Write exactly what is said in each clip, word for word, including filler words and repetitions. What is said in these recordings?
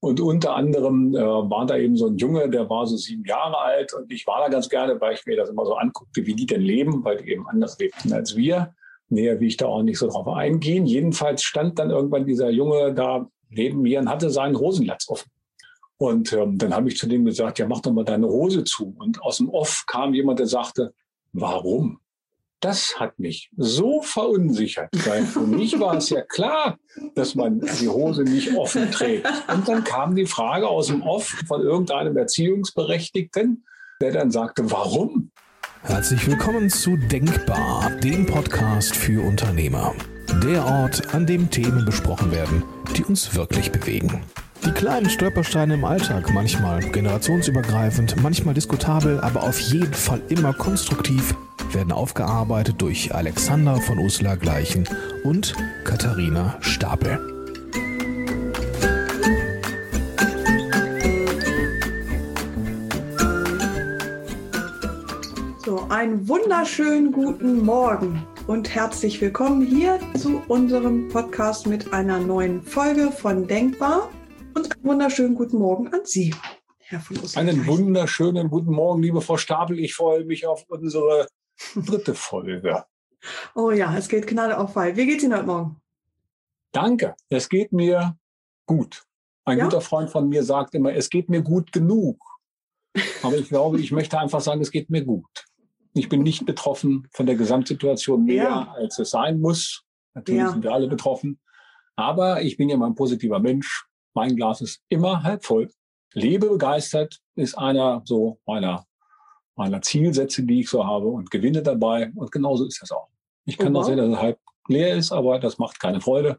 Und unter anderem äh, war da eben so ein Junge, der war so sieben Jahre alt. Und ich war da ganz gerne, weil ich mir das immer so anguckte, wie die denn leben, weil die eben anders lebten als wir. Näher will ich da auch nicht so drauf eingehen. Jedenfalls stand dann irgendwann dieser Junge da neben mir und hatte seinen Hosenlatz offen. Und ähm, dann habe ich zu dem gesagt, ja, mach doch mal deine Hose zu. Und aus dem Off kam jemand, der sagte, warum? Das hat mich so verunsichert, weil für mich war es ja klar, dass man die Hose nicht offen trägt. Und dann kam die Frage aus dem Off von irgendeinem Erziehungsberechtigten, der dann sagte, warum? Herzlich willkommen zu Denkbar, dem Podcast für Unternehmer. Der Ort, an dem Themen besprochen werden, die uns wirklich bewegen. Die kleinen Stolpersteine im Alltag, manchmal generationsübergreifend, manchmal diskutabel, aber auf jeden Fall immer konstruktiv, werden aufgearbeitet durch Alexander von Uslar-Gleichen und Katharina Stapel. So, einen wunderschönen guten Morgen und herzlich willkommen hier zu unserem Podcast mit einer neuen Folge von Denkbar. Und einen wunderschönen guten Morgen an Sie, Herr von Uslar-Gleichen. Einen wunderschönen guten Morgen, liebe Frau Stapel. Ich freue mich auf unsere dritte Folge. Oh ja, es geht Gnade auf Weih. Wie geht's Ihnen heute Morgen? Danke, es geht mir gut. Ein Ja? guter Freund von mir sagt immer, es geht mir gut genug. Aber ich glaube, ich möchte einfach sagen, es geht mir gut. Ich bin nicht betroffen von der Gesamtsituation mehr, Ja. als es sein muss. Natürlich Ja. sind wir alle betroffen. Aber ich bin ja mal ein positiver Mensch. Mein Glas ist immer halb voll. Lebe begeistert ist einer so meiner, meiner Zielsätze, die ich so habe, und gewinne dabei. Und genauso ist das auch. Ich kann Oh, auch wow. sehen, dass es halb leer ist, aber das macht keine Freude.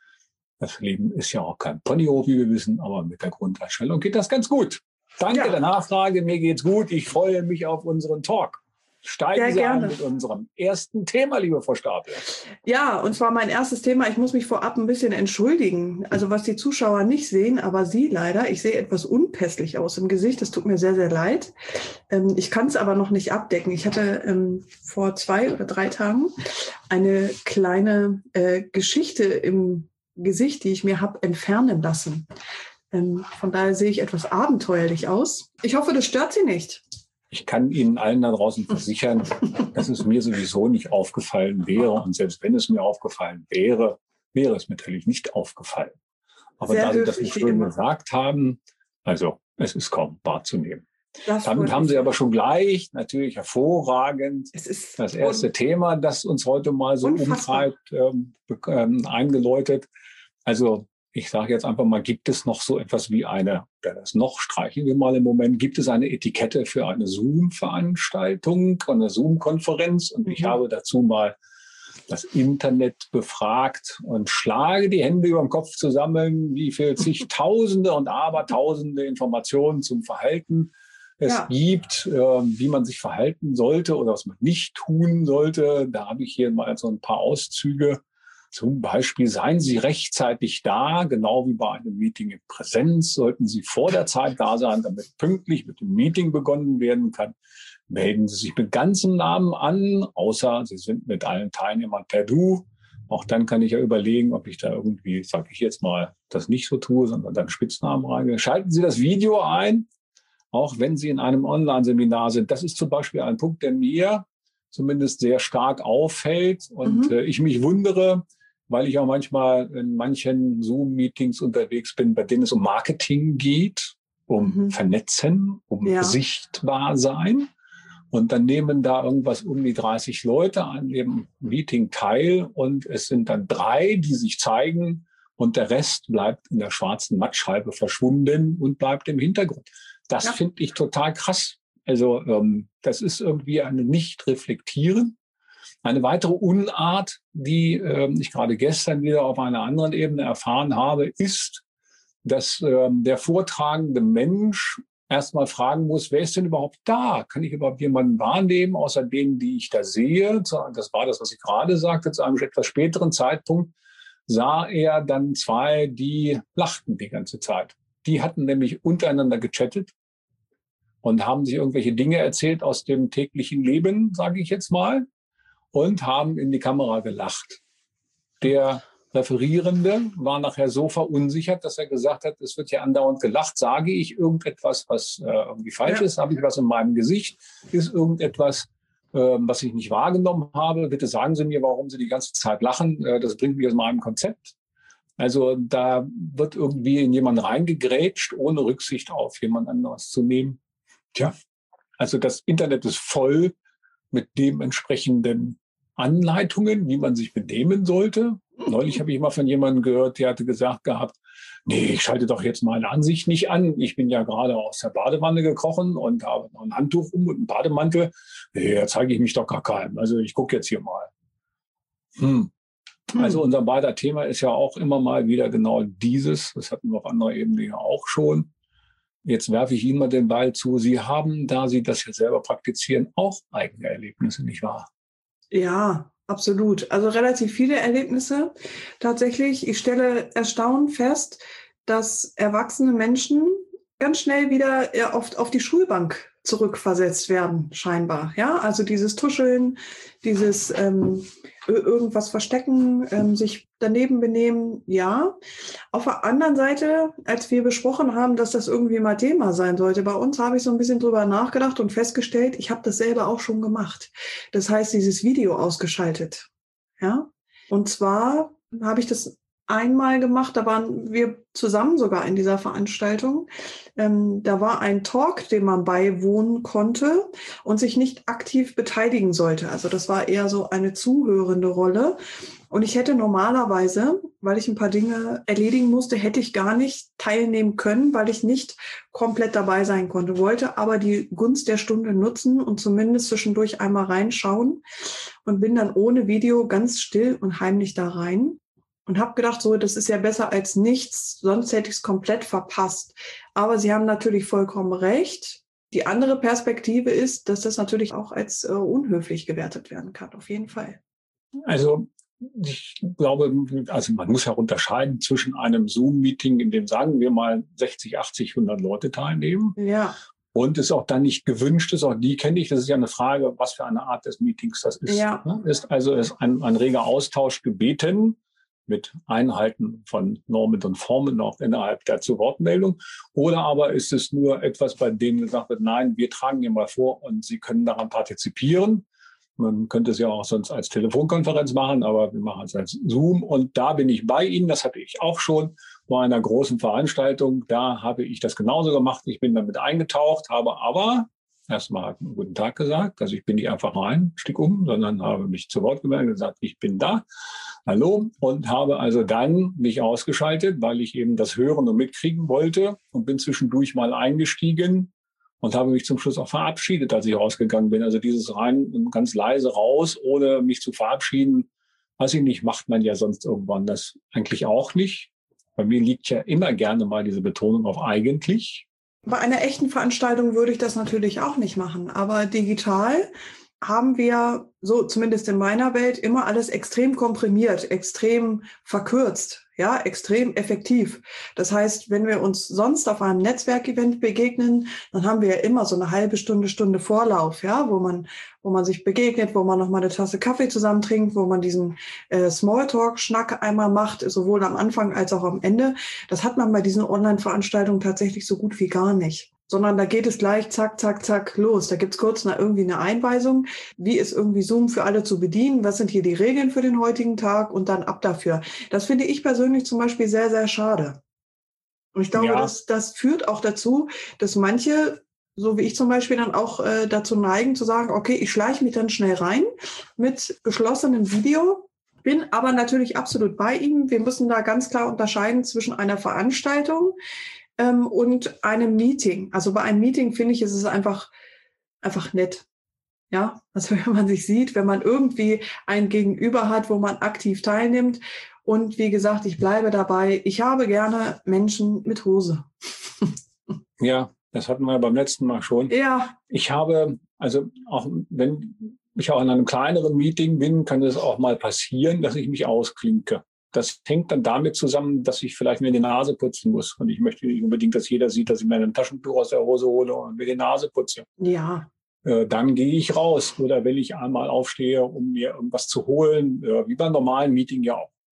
Das Leben ist ja auch kein Ponyhof, wie wir wissen, aber mit der Grundeinstellung geht das ganz gut. Danke Ja. der Nachfrage, mir geht's gut. Ich freue mich auf unseren Talk. Steigen Sehr Sie ein gerne. mit unserem ersten Thema, liebe Frau Stapel. Ja, und zwar mein erstes Thema. Ich muss mich vorab ein bisschen entschuldigen. Also was die Zuschauer nicht sehen, aber Sie leider. Ich sehe etwas unpässlich aus im Gesicht. Das tut mir sehr, sehr leid. Ähm, ich kann es aber noch nicht abdecken. Ich hatte ähm, vor zwei oder drei Tagen eine kleine äh, Geschichte im Gesicht, die ich mir habe entfernen lassen. Ähm, von daher sehe ich etwas abenteuerlich aus. Ich hoffe, das stört Sie nicht. Ich kann Ihnen allen da draußen versichern, dass es mir sowieso nicht aufgefallen wäre. Und selbst wenn es mir aufgefallen wäre, wäre es mir natürlich nicht aufgefallen. Aber Sehr da Sie das höflich, nicht wie schön immer. gesagt haben, also es ist kaum wahrzunehmen. Das Damit freut haben mich Sie sehr. aber schon gleich natürlich hervorragend Es ist das erste un- Thema, das uns heute mal so Unfassbar. umtreibt, ähm, be- ähm, eingeläutet. Also ich sage jetzt einfach mal, gibt es noch so etwas wie eine, oder das noch streichen wir mal im Moment, gibt es eine Etikette für eine Zoom-Veranstaltung, eine Zoom-Konferenz? Und ich Mhm. habe dazu mal das Internet befragt und schlage die Hände über dem Kopf zusammen, wie viel zigtausende und abertausende Informationen zum Verhalten es Ja. gibt, äh, wie man sich verhalten sollte oder was man nicht tun sollte. Da habe ich hier mal so ein paar Auszüge. Zum Beispiel, seien Sie rechtzeitig da, genau wie bei einem Meeting in Präsenz, sollten Sie vor der Zeit da sein, damit pünktlich mit dem Meeting begonnen werden kann. Melden Sie sich mit ganzem Namen an, außer Sie sind mit allen Teilnehmern per Du. Auch dann kann ich ja überlegen, ob ich da irgendwie, sage ich jetzt mal, das nicht so tue, sondern dann Spitznamen reingehe. Schalten Sie das Video ein, auch wenn Sie in einem Online-Seminar sind. Das ist zum Beispiel ein Punkt, der mir zumindest sehr stark auffällt und Mhm. äh, ich mich wundere, weil ich auch manchmal in manchen Zoom-Meetings unterwegs bin, bei denen es um Marketing geht, um Mhm. Vernetzen, um Ja. sichtbar sein. Und dann nehmen da irgendwas um die dreißig Leute an dem Meeting teil und es sind dann drei, die sich zeigen und der Rest bleibt in der schwarzen Mattscheibe verschwunden und bleibt im Hintergrund. Das Ja. finde ich total krass. Also ähm, das ist irgendwie eine Nicht-Reflektieren. Eine weitere Unart, die ähm, ich gerade gestern wieder auf einer anderen Ebene erfahren habe, ist, dass ähm, der vortragende Mensch erstmal fragen muss, wer ist denn überhaupt da? Kann ich überhaupt jemanden wahrnehmen, außer denen, die ich da sehe? Das war das, was ich gerade sagte. Zu einem etwas späteren Zeitpunkt sah er dann zwei, die lachten die ganze Zeit. Die hatten nämlich untereinander gechattet und haben sich irgendwelche Dinge erzählt aus dem täglichen Leben, sage ich jetzt mal, und haben in die Kamera gelacht. Der Referierende war nachher so verunsichert, dass er gesagt hat, es wird ja andauernd gelacht. Sage ich irgendetwas, was äh, irgendwie falsch Ja. ist? Habe ich was in meinem Gesicht? Ist irgendetwas, äh, was ich nicht wahrgenommen habe? Bitte sagen Sie mir, warum Sie die ganze Zeit lachen. Äh, das bringt mich aus meinem Konzept. Also da wird irgendwie in jemanden reingegrätscht, ohne Rücksicht auf jemand anderes zu nehmen. Tja, also das Internet ist voll mit dementsprechenden Anleitungen, wie man sich benehmen sollte. Neulich habe ich mal von jemandem gehört, der hatte gesagt gehabt, nee, ich schalte doch jetzt meine Ansicht nicht an. Ich bin ja gerade aus der Badewanne gekrochen und habe noch ein Handtuch um und einen Bademantel. Nee, da zeige ich mich doch gar keinem. Also ich gucke jetzt hier mal. Hm. Also unser beider Thema ist ja auch immer mal wieder genau dieses. Das hatten wir auf anderer Ebene ja auch schon. Jetzt werfe ich Ihnen mal den Ball zu. Sie haben, da Sie das ja selber praktizieren, auch eigene Erlebnisse, nicht wahr? Ja, absolut. Also relativ viele Erlebnisse. Tatsächlich, ich stelle erstaunt fest, dass erwachsene Menschen ganz schnell wieder ja, oft auf die Schulbank zurückversetzt werden, scheinbar. Ja, also dieses Tuscheln, dieses ähm, irgendwas verstecken, ähm, sich daneben benehmen, ja. Auf der anderen Seite, als wir besprochen haben, dass das irgendwie mal Thema sein sollte, bei uns habe ich so ein bisschen drüber nachgedacht und festgestellt, ich habe das selber auch schon gemacht. Das heißt, dieses Video ausgeschaltet. Ja, und zwar habe ich das einmal gemacht, da waren wir zusammen sogar in dieser Veranstaltung. Ähm, da war ein Talk, dem man beiwohnen konnte und sich nicht aktiv beteiligen sollte. Also das war eher so eine zuhörende Rolle. Und ich hätte normalerweise, weil ich ein paar Dinge erledigen musste, hätte ich gar nicht teilnehmen können, weil ich nicht komplett dabei sein konnte, wollte aber die Gunst der Stunde nutzen und zumindest zwischendurch einmal reinschauen und bin dann ohne Video ganz still und heimlich da rein. Und habe gedacht, so, das ist ja besser als nichts, sonst hätte ich es komplett verpasst. Aber Sie haben natürlich vollkommen recht. Die andere Perspektive ist, dass das natürlich auch als äh, unhöflich gewertet werden kann, auf jeden Fall. Also ich glaube, also man muss ja unterscheiden zwischen einem Zoom-Meeting, in dem, sagen wir mal, sechzig, achtzig, hundert Leute teilnehmen. Ja. Und es auch dann nicht gewünscht ist, auch die kenne ich. Das ist ja eine Frage, was für eine Art des Meetings das ist. Ja. Ist also ist ein, ein reger Austausch gebeten, mit Einhalten von Normen und Formen auch innerhalb der Zu-Wort-Meldung? Oder aber ist es nur etwas, bei dem gesagt wird, nein, wir tragen hier mal vor und Sie können daran partizipieren. Man könnte es ja auch sonst als Telefonkonferenz machen, aber wir machen es als Zoom. Und da bin ich bei Ihnen, das hatte ich auch schon bei einer großen Veranstaltung. Da habe ich das genauso gemacht. Ich bin damit eingetaucht, habe aber erstmal einen guten Tag gesagt. Also ich bin nicht einfach rein, stieg um, sondern habe mich zu Wort gemeldet und gesagt, ich bin da. Hallo. Und habe also dann mich ausgeschaltet, weil ich eben das hören und mitkriegen wollte und bin zwischendurch mal eingestiegen und habe mich zum Schluss auch verabschiedet, als ich rausgegangen bin. Also dieses rein ganz leise raus, ohne mich zu verabschieden, weiß ich nicht, macht man ja sonst irgendwann das eigentlich auch nicht. Bei mir liegt ja immer gerne mal diese Betonung auf eigentlich. Bei einer echten Veranstaltung würde ich das natürlich auch nicht machen, aber digital haben wir, so zumindest in meiner Welt, immer alles extrem komprimiert, extrem verkürzt, ja, extrem effektiv. Das heißt, wenn wir uns sonst auf einem Netzwerkevent begegnen, dann haben wir ja immer so eine halbe Stunde, Stunde Vorlauf, ja, wo man, wo man sich begegnet, wo man noch mal eine Tasse Kaffee zusammen trinkt, wo man diesen äh, Smalltalk-Schnack einmal macht, sowohl am Anfang als auch am Ende. Das hat man bei diesen Online-Veranstaltungen tatsächlich so gut wie gar nicht. Sondern da geht es gleich zack, zack, zack los. Da gibt's kurz eine, irgendwie eine Einweisung. Wie ist irgendwie Zoom für alle zu bedienen? Was sind hier die Regeln für den heutigen Tag? Und dann ab dafür. Das finde ich persönlich zum Beispiel sehr, sehr schade. Und ich glaube, ja. das, das führt auch dazu, dass manche, so wie ich zum Beispiel, dann auch äh, dazu neigen zu sagen, okay, ich schleiche mich dann schnell rein mit geschlossenem Video. Bin aber natürlich absolut bei Ihnen. Wir müssen da ganz klar unterscheiden zwischen einer Veranstaltung ähm, und einem Meeting. Also bei einem Meeting, finde ich, ist es einfach, einfach nett. Ja, also wenn man sich sieht, wenn man irgendwie ein Gegenüber hat, wo man aktiv teilnimmt. Und wie gesagt, ich bleibe dabei. Ich habe gerne Menschen mit Hose. Ja, das hatten wir beim letzten Mal schon. Ja. Ich habe, also auch wenn ich auch in einem kleineren Meeting bin, kann es auch mal passieren, dass ich mich ausklinke. Das hängt dann damit zusammen, dass ich vielleicht mir die Nase putzen muss. Und ich möchte nicht unbedingt, dass jeder sieht, dass ich mir ein Taschentuch aus der Hose hole und mir die Nase putze. Ja. Äh, dann gehe ich raus. Oder wenn ich einmal aufstehe, um mir irgendwas zu holen, äh, wie beim normalen Meeting ja auch.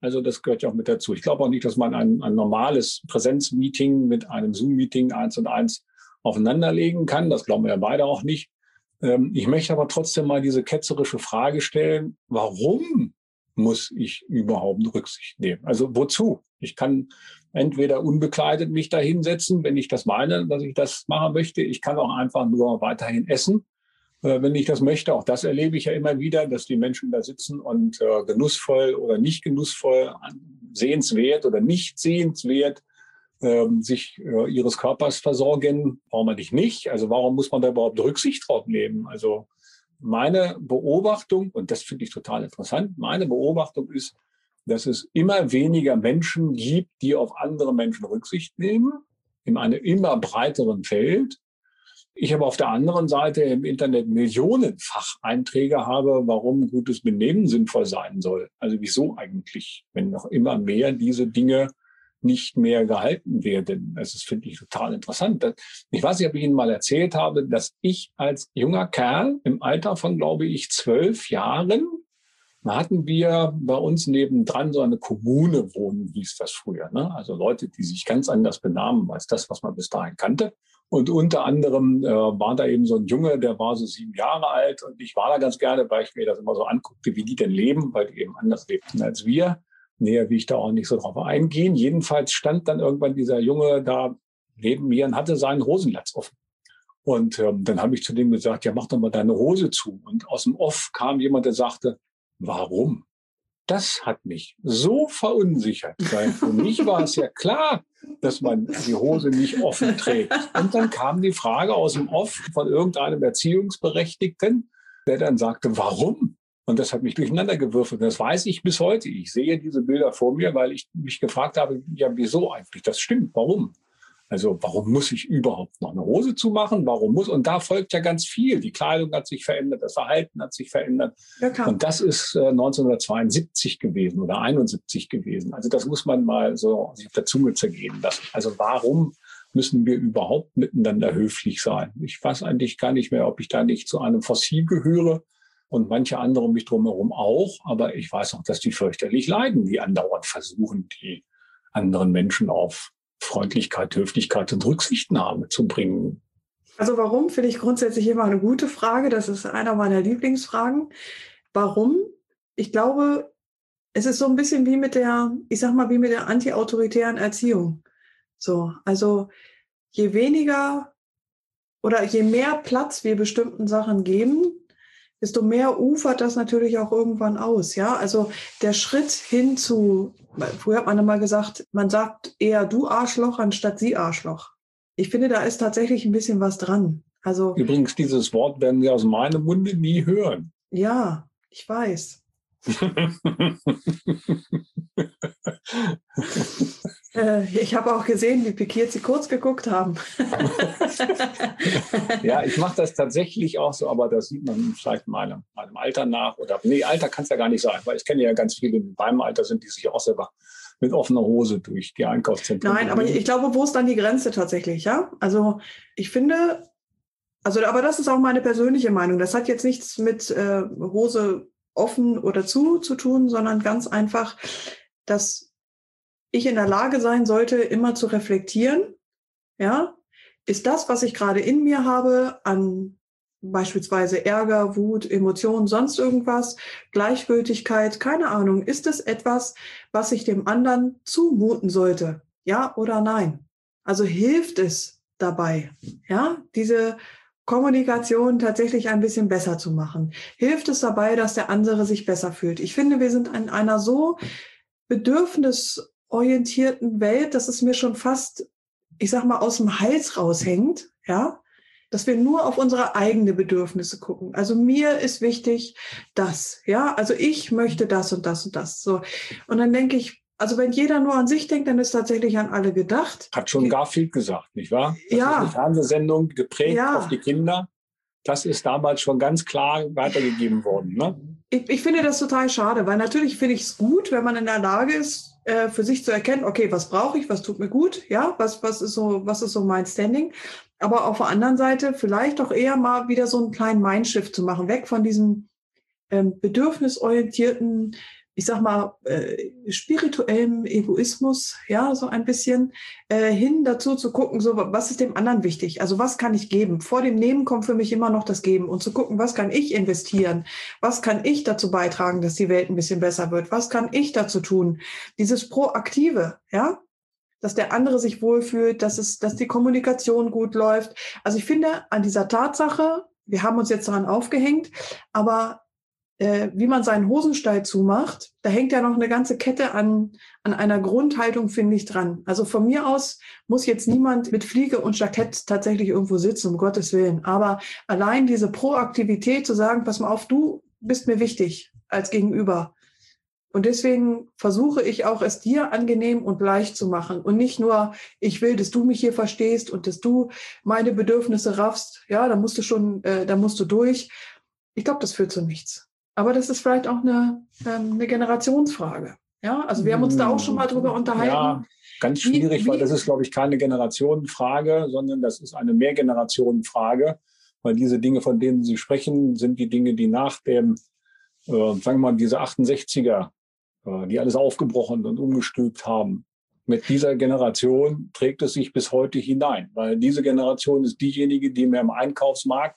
Also das gehört ja auch mit dazu. Ich glaube auch nicht, dass man ein, ein normales Präsenzmeeting mit einem Zoom-Meeting eins und eins aufeinanderlegen kann. Das glauben wir ja beide auch nicht. Ähm, ich möchte aber trotzdem mal diese ketzerische Frage stellen, warum muss ich überhaupt Rücksicht nehmen? Also wozu? Ich kann entweder unbekleidet mich da hinsetzen, wenn ich das meine, dass ich das machen möchte. Ich kann auch einfach nur weiterhin essen, äh, wenn ich das möchte. Auch das erlebe ich ja immer wieder, dass die Menschen da sitzen und äh, genussvoll oder nicht genussvoll, sehenswert oder nicht sehenswert äh, sich äh, ihres Körpers versorgen. Warum eigentlich nicht? Also warum muss man da überhaupt Rücksicht drauf nehmen? Also meine Beobachtung, und das finde ich total interessant, meine Beobachtung ist, dass es immer weniger Menschen gibt, die auf andere Menschen Rücksicht nehmen, in einem immer breiteren Feld. Ich aber auf der anderen Seite im Internet millionenfach Einträge habe, warum gutes Benehmen sinnvoll sein soll. Also wieso eigentlich, wenn noch immer mehr diese Dinge nicht mehr gehalten werden. Das ist, finde ich, total interessant. Ich weiß nicht, ob ich Ihnen mal erzählt habe, dass ich als junger Kerl im Alter von, glaube ich, zwölf Jahren, da hatten wir bei uns nebendran so eine Kommune wohnen, hieß das früher. Ne? Also Leute, die sich ganz anders benahmen als das, was man bis dahin kannte. Und unter anderem äh, war da eben so ein Junge, der war so sieben Jahre alt. Und ich war da ganz gerne, weil ich mir das immer so anguckte, wie die denn leben, weil die eben anders lebten als wir. Näher will ich da auch nicht so drauf eingehen. Jedenfalls stand dann irgendwann dieser Junge da neben mir und hatte seinen Hosenlatz offen. Und ähm, dann habe ich zu dem gesagt, ja, mach doch mal deine Hose zu. Und aus dem Off kam jemand, der sagte, warum? Das hat mich so verunsichert, weil für mich war es ja klar, dass man die Hose nicht offen trägt. Und dann kam die Frage aus dem Off von irgendeinem Erziehungsberechtigten, der dann sagte, warum? Und das hat mich durcheinander gewürfelt. Das weiß ich bis heute. Ich sehe diese Bilder vor mir, weil ich mich gefragt habe, ja, wieso eigentlich? Das stimmt. Warum? Also warum muss ich überhaupt noch eine Hose zumachen? Warum muss? Und da folgt ja ganz viel. Die Kleidung hat sich verändert, das Verhalten hat sich verändert. Ja, und das ist äh, neunzehnhundertzweiundsiebzig gewesen oder einundsiebzig gewesen. Also das muss man mal so sich auf der Zunge zergehen lassen. Also warum müssen wir überhaupt miteinander höflich sein? Ich weiß eigentlich gar nicht mehr, ob ich da nicht zu einem Fossil gehöre. Und manche andere um mich drumherum auch. Aber ich weiß auch, dass die fürchterlich leiden, die andauernd versuchen, die anderen Menschen auf Freundlichkeit, Höflichkeit und Rücksichtnahme zu bringen. Also warum, finde ich grundsätzlich immer eine gute Frage. Das ist einer meiner Lieblingsfragen. Warum? Ich glaube, es ist so ein bisschen wie mit der, ich sag mal, wie mit der anti-autoritären Erziehung. So, also je weniger oder je mehr Platz wir bestimmten Sachen geben, desto mehr ufert das natürlich auch irgendwann aus. Ja, also der Schritt hin zu, früher hat man immer gesagt, man sagt eher du Arschloch anstatt sie Arschloch. Ich finde, da ist tatsächlich ein bisschen was dran. Also übrigens, dieses Wort werden wir aus meinem Munde nie hören. Ja, ich weiß. äh, ich habe auch gesehen, wie pikiert Sie kurz geguckt haben. Ja, ich mache das tatsächlich auch so, aber das sieht man vielleicht meinem, meinem Alter nach. Oder nee, Alter kann es ja gar nicht sein, weil ich kenne ja ganz viele, die in meinem Alter sind, die sich auch selber mit offener Hose durch die Einkaufszentren. Nein, aber ich, ich glaube, wo ist dann die Grenze tatsächlich? Ja, also ich finde, also aber das ist auch meine persönliche Meinung. Das hat jetzt nichts mit äh, Hose offen oder zu zu tun, sondern ganz einfach, dass ich in der Lage sein sollte, immer zu reflektieren, ja, ist das, was ich gerade in mir habe, an beispielsweise Ärger, Wut, Emotionen, sonst irgendwas, Gleichgültigkeit, keine Ahnung, ist es etwas, was ich dem anderen zumuten sollte, ja oder nein? Also hilft es dabei, ja, diese Kommunikation tatsächlich ein bisschen besser zu machen? Hilft es dabei, dass der andere sich besser fühlt? Ich finde, wir sind in einer so bedürfnisorientierten Welt, dass es mir schon fast, ich sag mal, aus dem Hals raushängt, ja, dass wir nur auf unsere eigenen Bedürfnisse gucken. Also mir ist wichtig das, ja, also ich möchte das und das und das, so. Und dann denke ich, also wenn jeder nur an sich denkt, dann ist tatsächlich an alle gedacht. Hat schon Garfield gesagt, nicht wahr? Das ja. ist eine Fernsehsendung geprägt ja. auf die Kinder. Das ist damals schon ganz klar weitergegeben worden. Ne? Ich, ich finde das total schade, weil natürlich finde ich es gut, wenn man in der Lage ist, äh, für sich zu erkennen, okay, was brauche ich, was tut mir gut, ja, was, was ist so, was ist so mein Standing. Aber auf der anderen Seite vielleicht auch eher mal wieder so einen kleinen Mindshift zu machen, weg von diesem ähm, bedürfnisorientierten ich sag mal, äh, spirituellem Egoismus, ja, so ein bisschen, äh, hin dazu zu gucken, so, was ist dem anderen wichtig? Also was kann ich geben? Vor dem Nehmen kommt für mich immer noch das Geben und zu gucken, was kann ich investieren? Was kann ich dazu beitragen, dass die Welt ein bisschen besser wird? Was kann ich dazu tun? Dieses Proaktive, ja, dass der andere sich wohlfühlt, dass es, dass die Kommunikation gut läuft. Also ich finde an dieser Tatsache, wir haben uns jetzt daran aufgehängt, aber Äh, wie man seinen Hosenstall zumacht, da hängt ja noch eine ganze Kette an, an einer Grundhaltung, finde ich, dran. Also von mir aus muss jetzt niemand mit Fliege und Jackett tatsächlich irgendwo sitzen, um Gottes Willen. Aber allein diese Proaktivität zu sagen, pass mal auf, du bist mir wichtig als Gegenüber. Und deswegen versuche ich auch, es dir angenehm und leicht zu machen. Und nicht nur, ich will, dass du mich hier verstehst und dass du meine Bedürfnisse raffst. Ja, da musst du schon, äh, da musst du durch. Ich glaube, das führt zu nichts. Aber das ist vielleicht auch eine, ähm, eine Generationsfrage. Ja, also wir haben uns da auch schon mal drüber unterhalten. Ja, ganz schwierig, wie, wie, weil das ist, glaube ich, keine Generationenfrage, sondern das ist eine Mehrgenerationenfrage. Weil diese Dinge, von denen Sie sprechen, sind die Dinge, die nach dem, äh, sagen wir mal, diese achtundsechziger, äh, die alles aufgebrochen und umgestülpt haben. Mit dieser Generation trägt es sich bis heute hinein. Weil diese Generation ist diejenige, die mir im Einkaufsmarkt,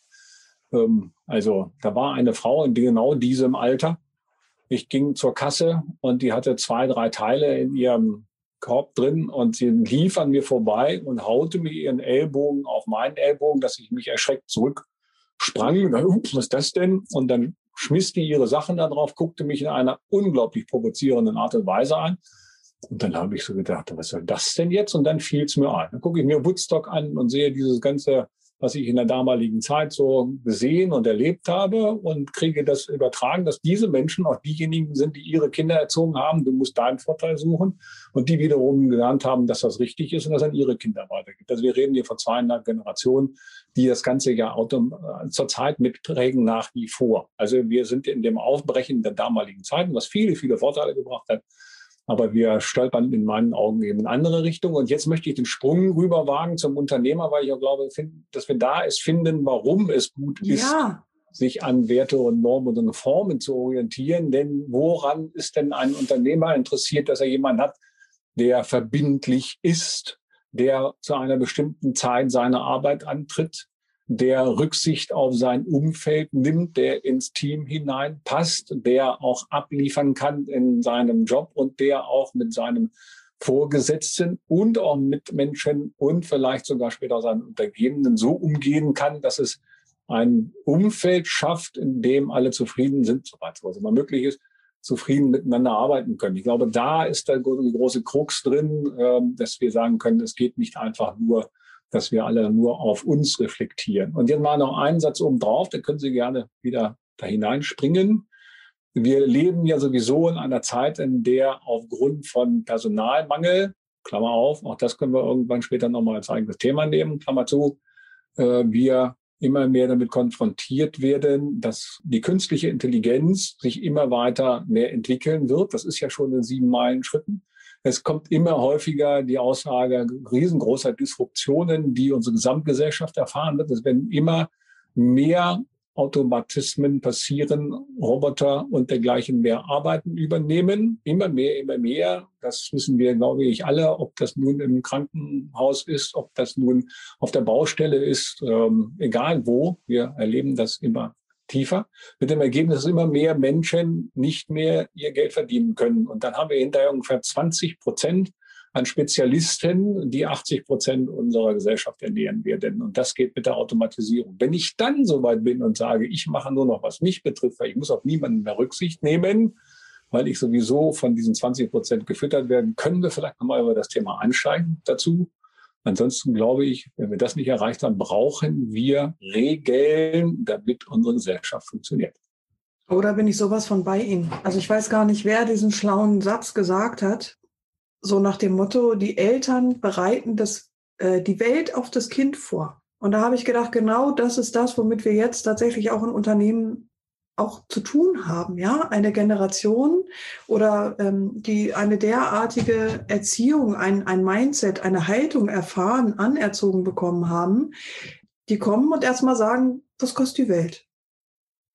also da war eine Frau in genau diesem Alter. Ich ging zur Kasse und die hatte zwei, drei Teile in ihrem Korb drin und sie lief an mir vorbei und haute mir ihren Ellbogen auf meinen Ellbogen, dass ich mich erschreckt zurücksprang. Und dann, ups, was ist das denn? Und dann schmiss die ihre Sachen da drauf, guckte mich in einer unglaublich provozierenden Art und Weise an. Und dann habe ich so gedacht, was soll das denn jetzt? Und dann fiel es mir ein. Dann gucke ich mir Woodstock an und sehe dieses ganze, was ich in der damaligen Zeit so gesehen und erlebt habe und kriege das übertragen, dass diese Menschen auch diejenigen sind, die ihre Kinder erzogen haben. Du musst deinen Vorteil suchen und die wiederum gelernt haben, dass das richtig ist und das an ihre Kinder weitergibt. Also wir reden hier von zweieinhalb Generationen, die das Ganze ja autom- zurzeit mitprägen nach wie vor. Also wir sind in dem Aufbrechen der damaligen Zeiten, was viele, viele Vorteile gebracht hat. Aber wir stolpern in meinen Augen eben in andere Richtungen. Und jetzt möchte ich den Sprung rüber wagen zum Unternehmer, weil ich auch glaube, dass wir da es finden, warum es gut ist, ja. sich an Werte und Normen und Formen zu orientieren. Denn woran ist denn ein Unternehmer interessiert, dass er jemanden hat, der verbindlich ist, der zu einer bestimmten Zeit seine Arbeit antritt, der Rücksicht auf sein Umfeld nimmt, der ins Team hineinpasst, der auch abliefern kann in seinem Job und der auch mit seinem Vorgesetzten und auch mit Menschen und vielleicht sogar später seinen Untergebenen so umgehen kann, dass es ein Umfeld schafft, in dem alle zufrieden sind, soweit es immer möglich ist, zufrieden miteinander arbeiten können. Ich glaube, da ist der große Krux drin, dass wir sagen können, es geht nicht einfach nur, dass wir alle nur auf uns reflektieren. Und jetzt mal noch einen Satz oben drauf, da können Sie gerne wieder da hineinspringen. Wir leben ja sowieso in einer Zeit, in der aufgrund von Personalmangel, Klammer auf, auch das können wir irgendwann später nochmal als eigenes Thema nehmen, Klammer zu, äh, wir immer mehr damit konfrontiert werden, dass die künstliche Intelligenz sich immer weiter mehr entwickeln wird. Das ist ja schon in sieben Meilen Schritten. Es kommt immer häufiger die Aussage riesengroßer Disruptionen, die unsere Gesamtgesellschaft erfahren wird. Es werden immer mehr Automatismen passieren, Roboter und dergleichen mehr Arbeiten übernehmen. Immer mehr, immer mehr. Das wissen wir, glaube ich, alle, ob das nun im Krankenhaus ist, ob das nun auf der Baustelle ist, ähm, egal wo. Wir erleben das immer tiefer, mit dem Ergebnis, dass immer mehr Menschen nicht mehr ihr Geld verdienen können. Und dann haben wir hinterher ungefähr zwanzig Prozent an Spezialisten, die achtzig Prozent unserer Gesellschaft ernähren werden. Und das geht mit der Automatisierung. Wenn ich dann soweit bin und sage, ich mache nur noch, was mich betrifft, weil ich muss auf niemanden mehr Rücksicht nehmen, weil ich sowieso von diesen zwanzig Prozent gefüttert werden, können wir vielleicht nochmal über das Thema einsteigen dazu. Ansonsten glaube ich, wenn wir das nicht erreicht haben, brauchen wir Regeln, damit unsere Gesellschaft funktioniert. Oder bin ich sowas von bei Ihnen? Also ich weiß gar nicht, wer diesen schlauen Satz gesagt hat. So nach dem Motto, die Eltern bereiten das, äh, die Welt auf das Kind vor. Und da habe ich gedacht, genau das ist das, womit wir jetzt tatsächlich auch in Unternehmen auch zu tun haben, ja, eine Generation oder ähm, die eine derartige Erziehung, ein, ein Mindset, eine Haltung erfahren, anerzogen bekommen haben, die kommen und erstmal sagen, das kostet die Welt.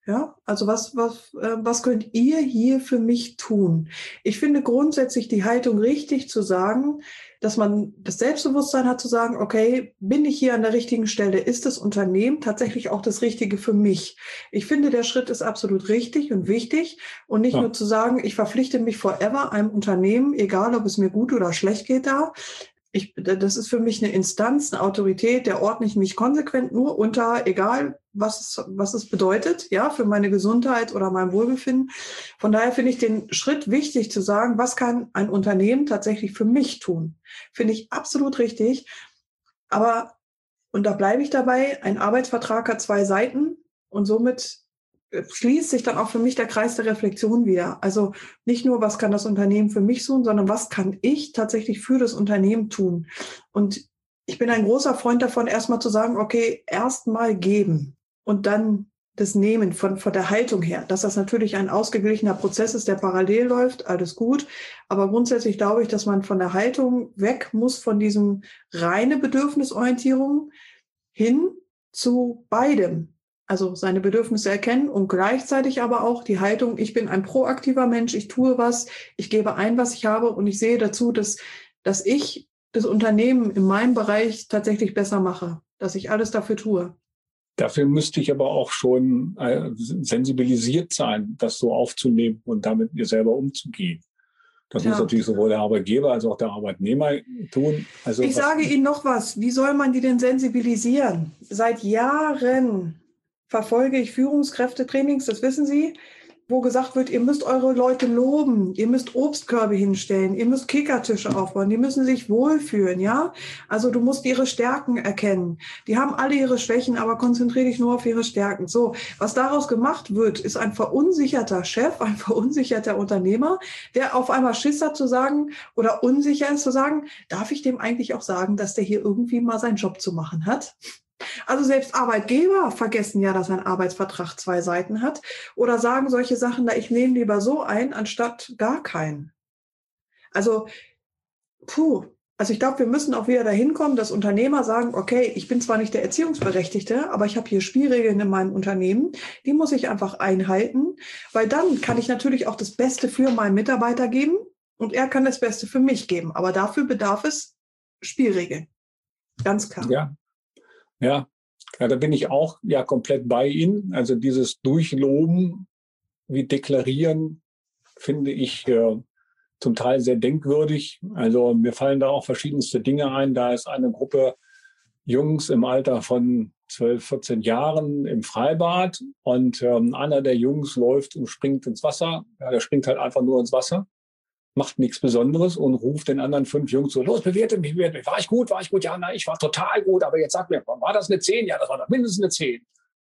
Ja, also was, was, äh, was könnt ihr hier für mich tun? Ich finde grundsätzlich die Haltung richtig zu sagen, dass man das Selbstbewusstsein hat zu sagen, okay, bin ich hier an der richtigen Stelle? Ist das Unternehmen tatsächlich auch das Richtige für mich? Ich finde, der Schritt ist absolut richtig und wichtig und nicht Ja. nur zu sagen, ich verpflichte mich forever einem Unternehmen, egal ob es mir gut oder schlecht geht da. Ich, das ist für mich eine Instanz, eine Autorität, der ordne ich mich konsequent nur unter, egal was es, was es bedeutet, ja, für meine Gesundheit oder mein Wohlbefinden. Von daher finde ich den Schritt wichtig zu sagen, was kann ein Unternehmen tatsächlich für mich tun? Finde ich absolut richtig. Aber, und da bleibe ich dabei, ein Arbeitsvertrag hat zwei Seiten und somit schließt sich dann auch für mich der Kreis der Reflexion wieder. Also nicht nur, was kann das Unternehmen für mich tun, sondern was kann ich tatsächlich für das Unternehmen tun? Und ich bin ein großer Freund davon, erstmal zu sagen, okay, erstmal geben und dann das Nehmen von, von der Haltung her. Dass das natürlich ein ausgeglichener Prozess ist, der parallel läuft, alles gut. Aber grundsätzlich glaube ich, dass man von der Haltung weg muss, von diesem reine Bedürfnisorientierung hin zu beidem. Also seine Bedürfnisse erkennen und gleichzeitig aber auch die Haltung, ich bin ein proaktiver Mensch, ich tue was, ich gebe ein, was ich habe und ich sehe dazu, dass, dass ich das Unternehmen in meinem Bereich tatsächlich besser mache, dass ich alles dafür tue. Dafür müsste ich aber auch schon äh, sensibilisiert sein, das so aufzunehmen und damit mir selber umzugehen. Das ja. muss natürlich sowohl der Arbeitgeber als auch der Arbeitnehmer tun. Also ich sage Ihnen noch was, wie soll man die denn sensibilisieren? Seit Jahren verfolge ich Führungskräftetrainings, das wissen Sie, wo gesagt wird, ihr müsst eure Leute loben, ihr müsst Obstkörbe hinstellen, ihr müsst Kickertische aufbauen, die müssen sich wohlfühlen, ja? Also du musst ihre Stärken erkennen. Die haben alle ihre Schwächen, aber konzentriere dich nur auf ihre Stärken. So, was daraus gemacht wird, ist ein verunsicherter Chef, ein verunsicherter Unternehmer, der auf einmal Schiss hat zu sagen oder unsicher ist zu sagen, darf ich dem eigentlich auch sagen, dass der hier irgendwie mal seinen Job zu machen hat? Also selbst Arbeitgeber vergessen ja, dass ein Arbeitsvertrag zwei Seiten hat oder sagen solche Sachen, da ich nehme lieber so ein, anstatt gar keinen. Also, puh, also ich glaube, wir müssen auch wieder dahin kommen, dass Unternehmer sagen, okay, ich bin zwar nicht der Erziehungsberechtigte, aber ich habe hier Spielregeln in meinem Unternehmen, die muss ich einfach einhalten, weil dann kann ich natürlich auch das Beste für meinen Mitarbeiter geben und er kann das Beste für mich geben. Aber dafür bedarf es Spielregeln. Ganz klar. Ja. Ja, ja, da bin ich auch ja komplett bei Ihnen. Also dieses Durchloben wie Deklarieren finde ich äh, zum Teil sehr denkwürdig. Also mir fallen da auch verschiedenste Dinge ein. Da ist eine Gruppe Jungs im Alter von zwölf, vierzehn Jahren im Freibad und ähm, einer der Jungs läuft und springt ins Wasser. Ja, der springt halt einfach nur ins Wasser, macht nichts Besonderes und ruft den anderen fünf Jungs so, los, bewerte mich, bewerte mich. War ich gut, war ich gut? Ja, nein, ich war total gut, aber jetzt sag mir, war das eine zehn? Ja, das war doch mindestens eine zehn.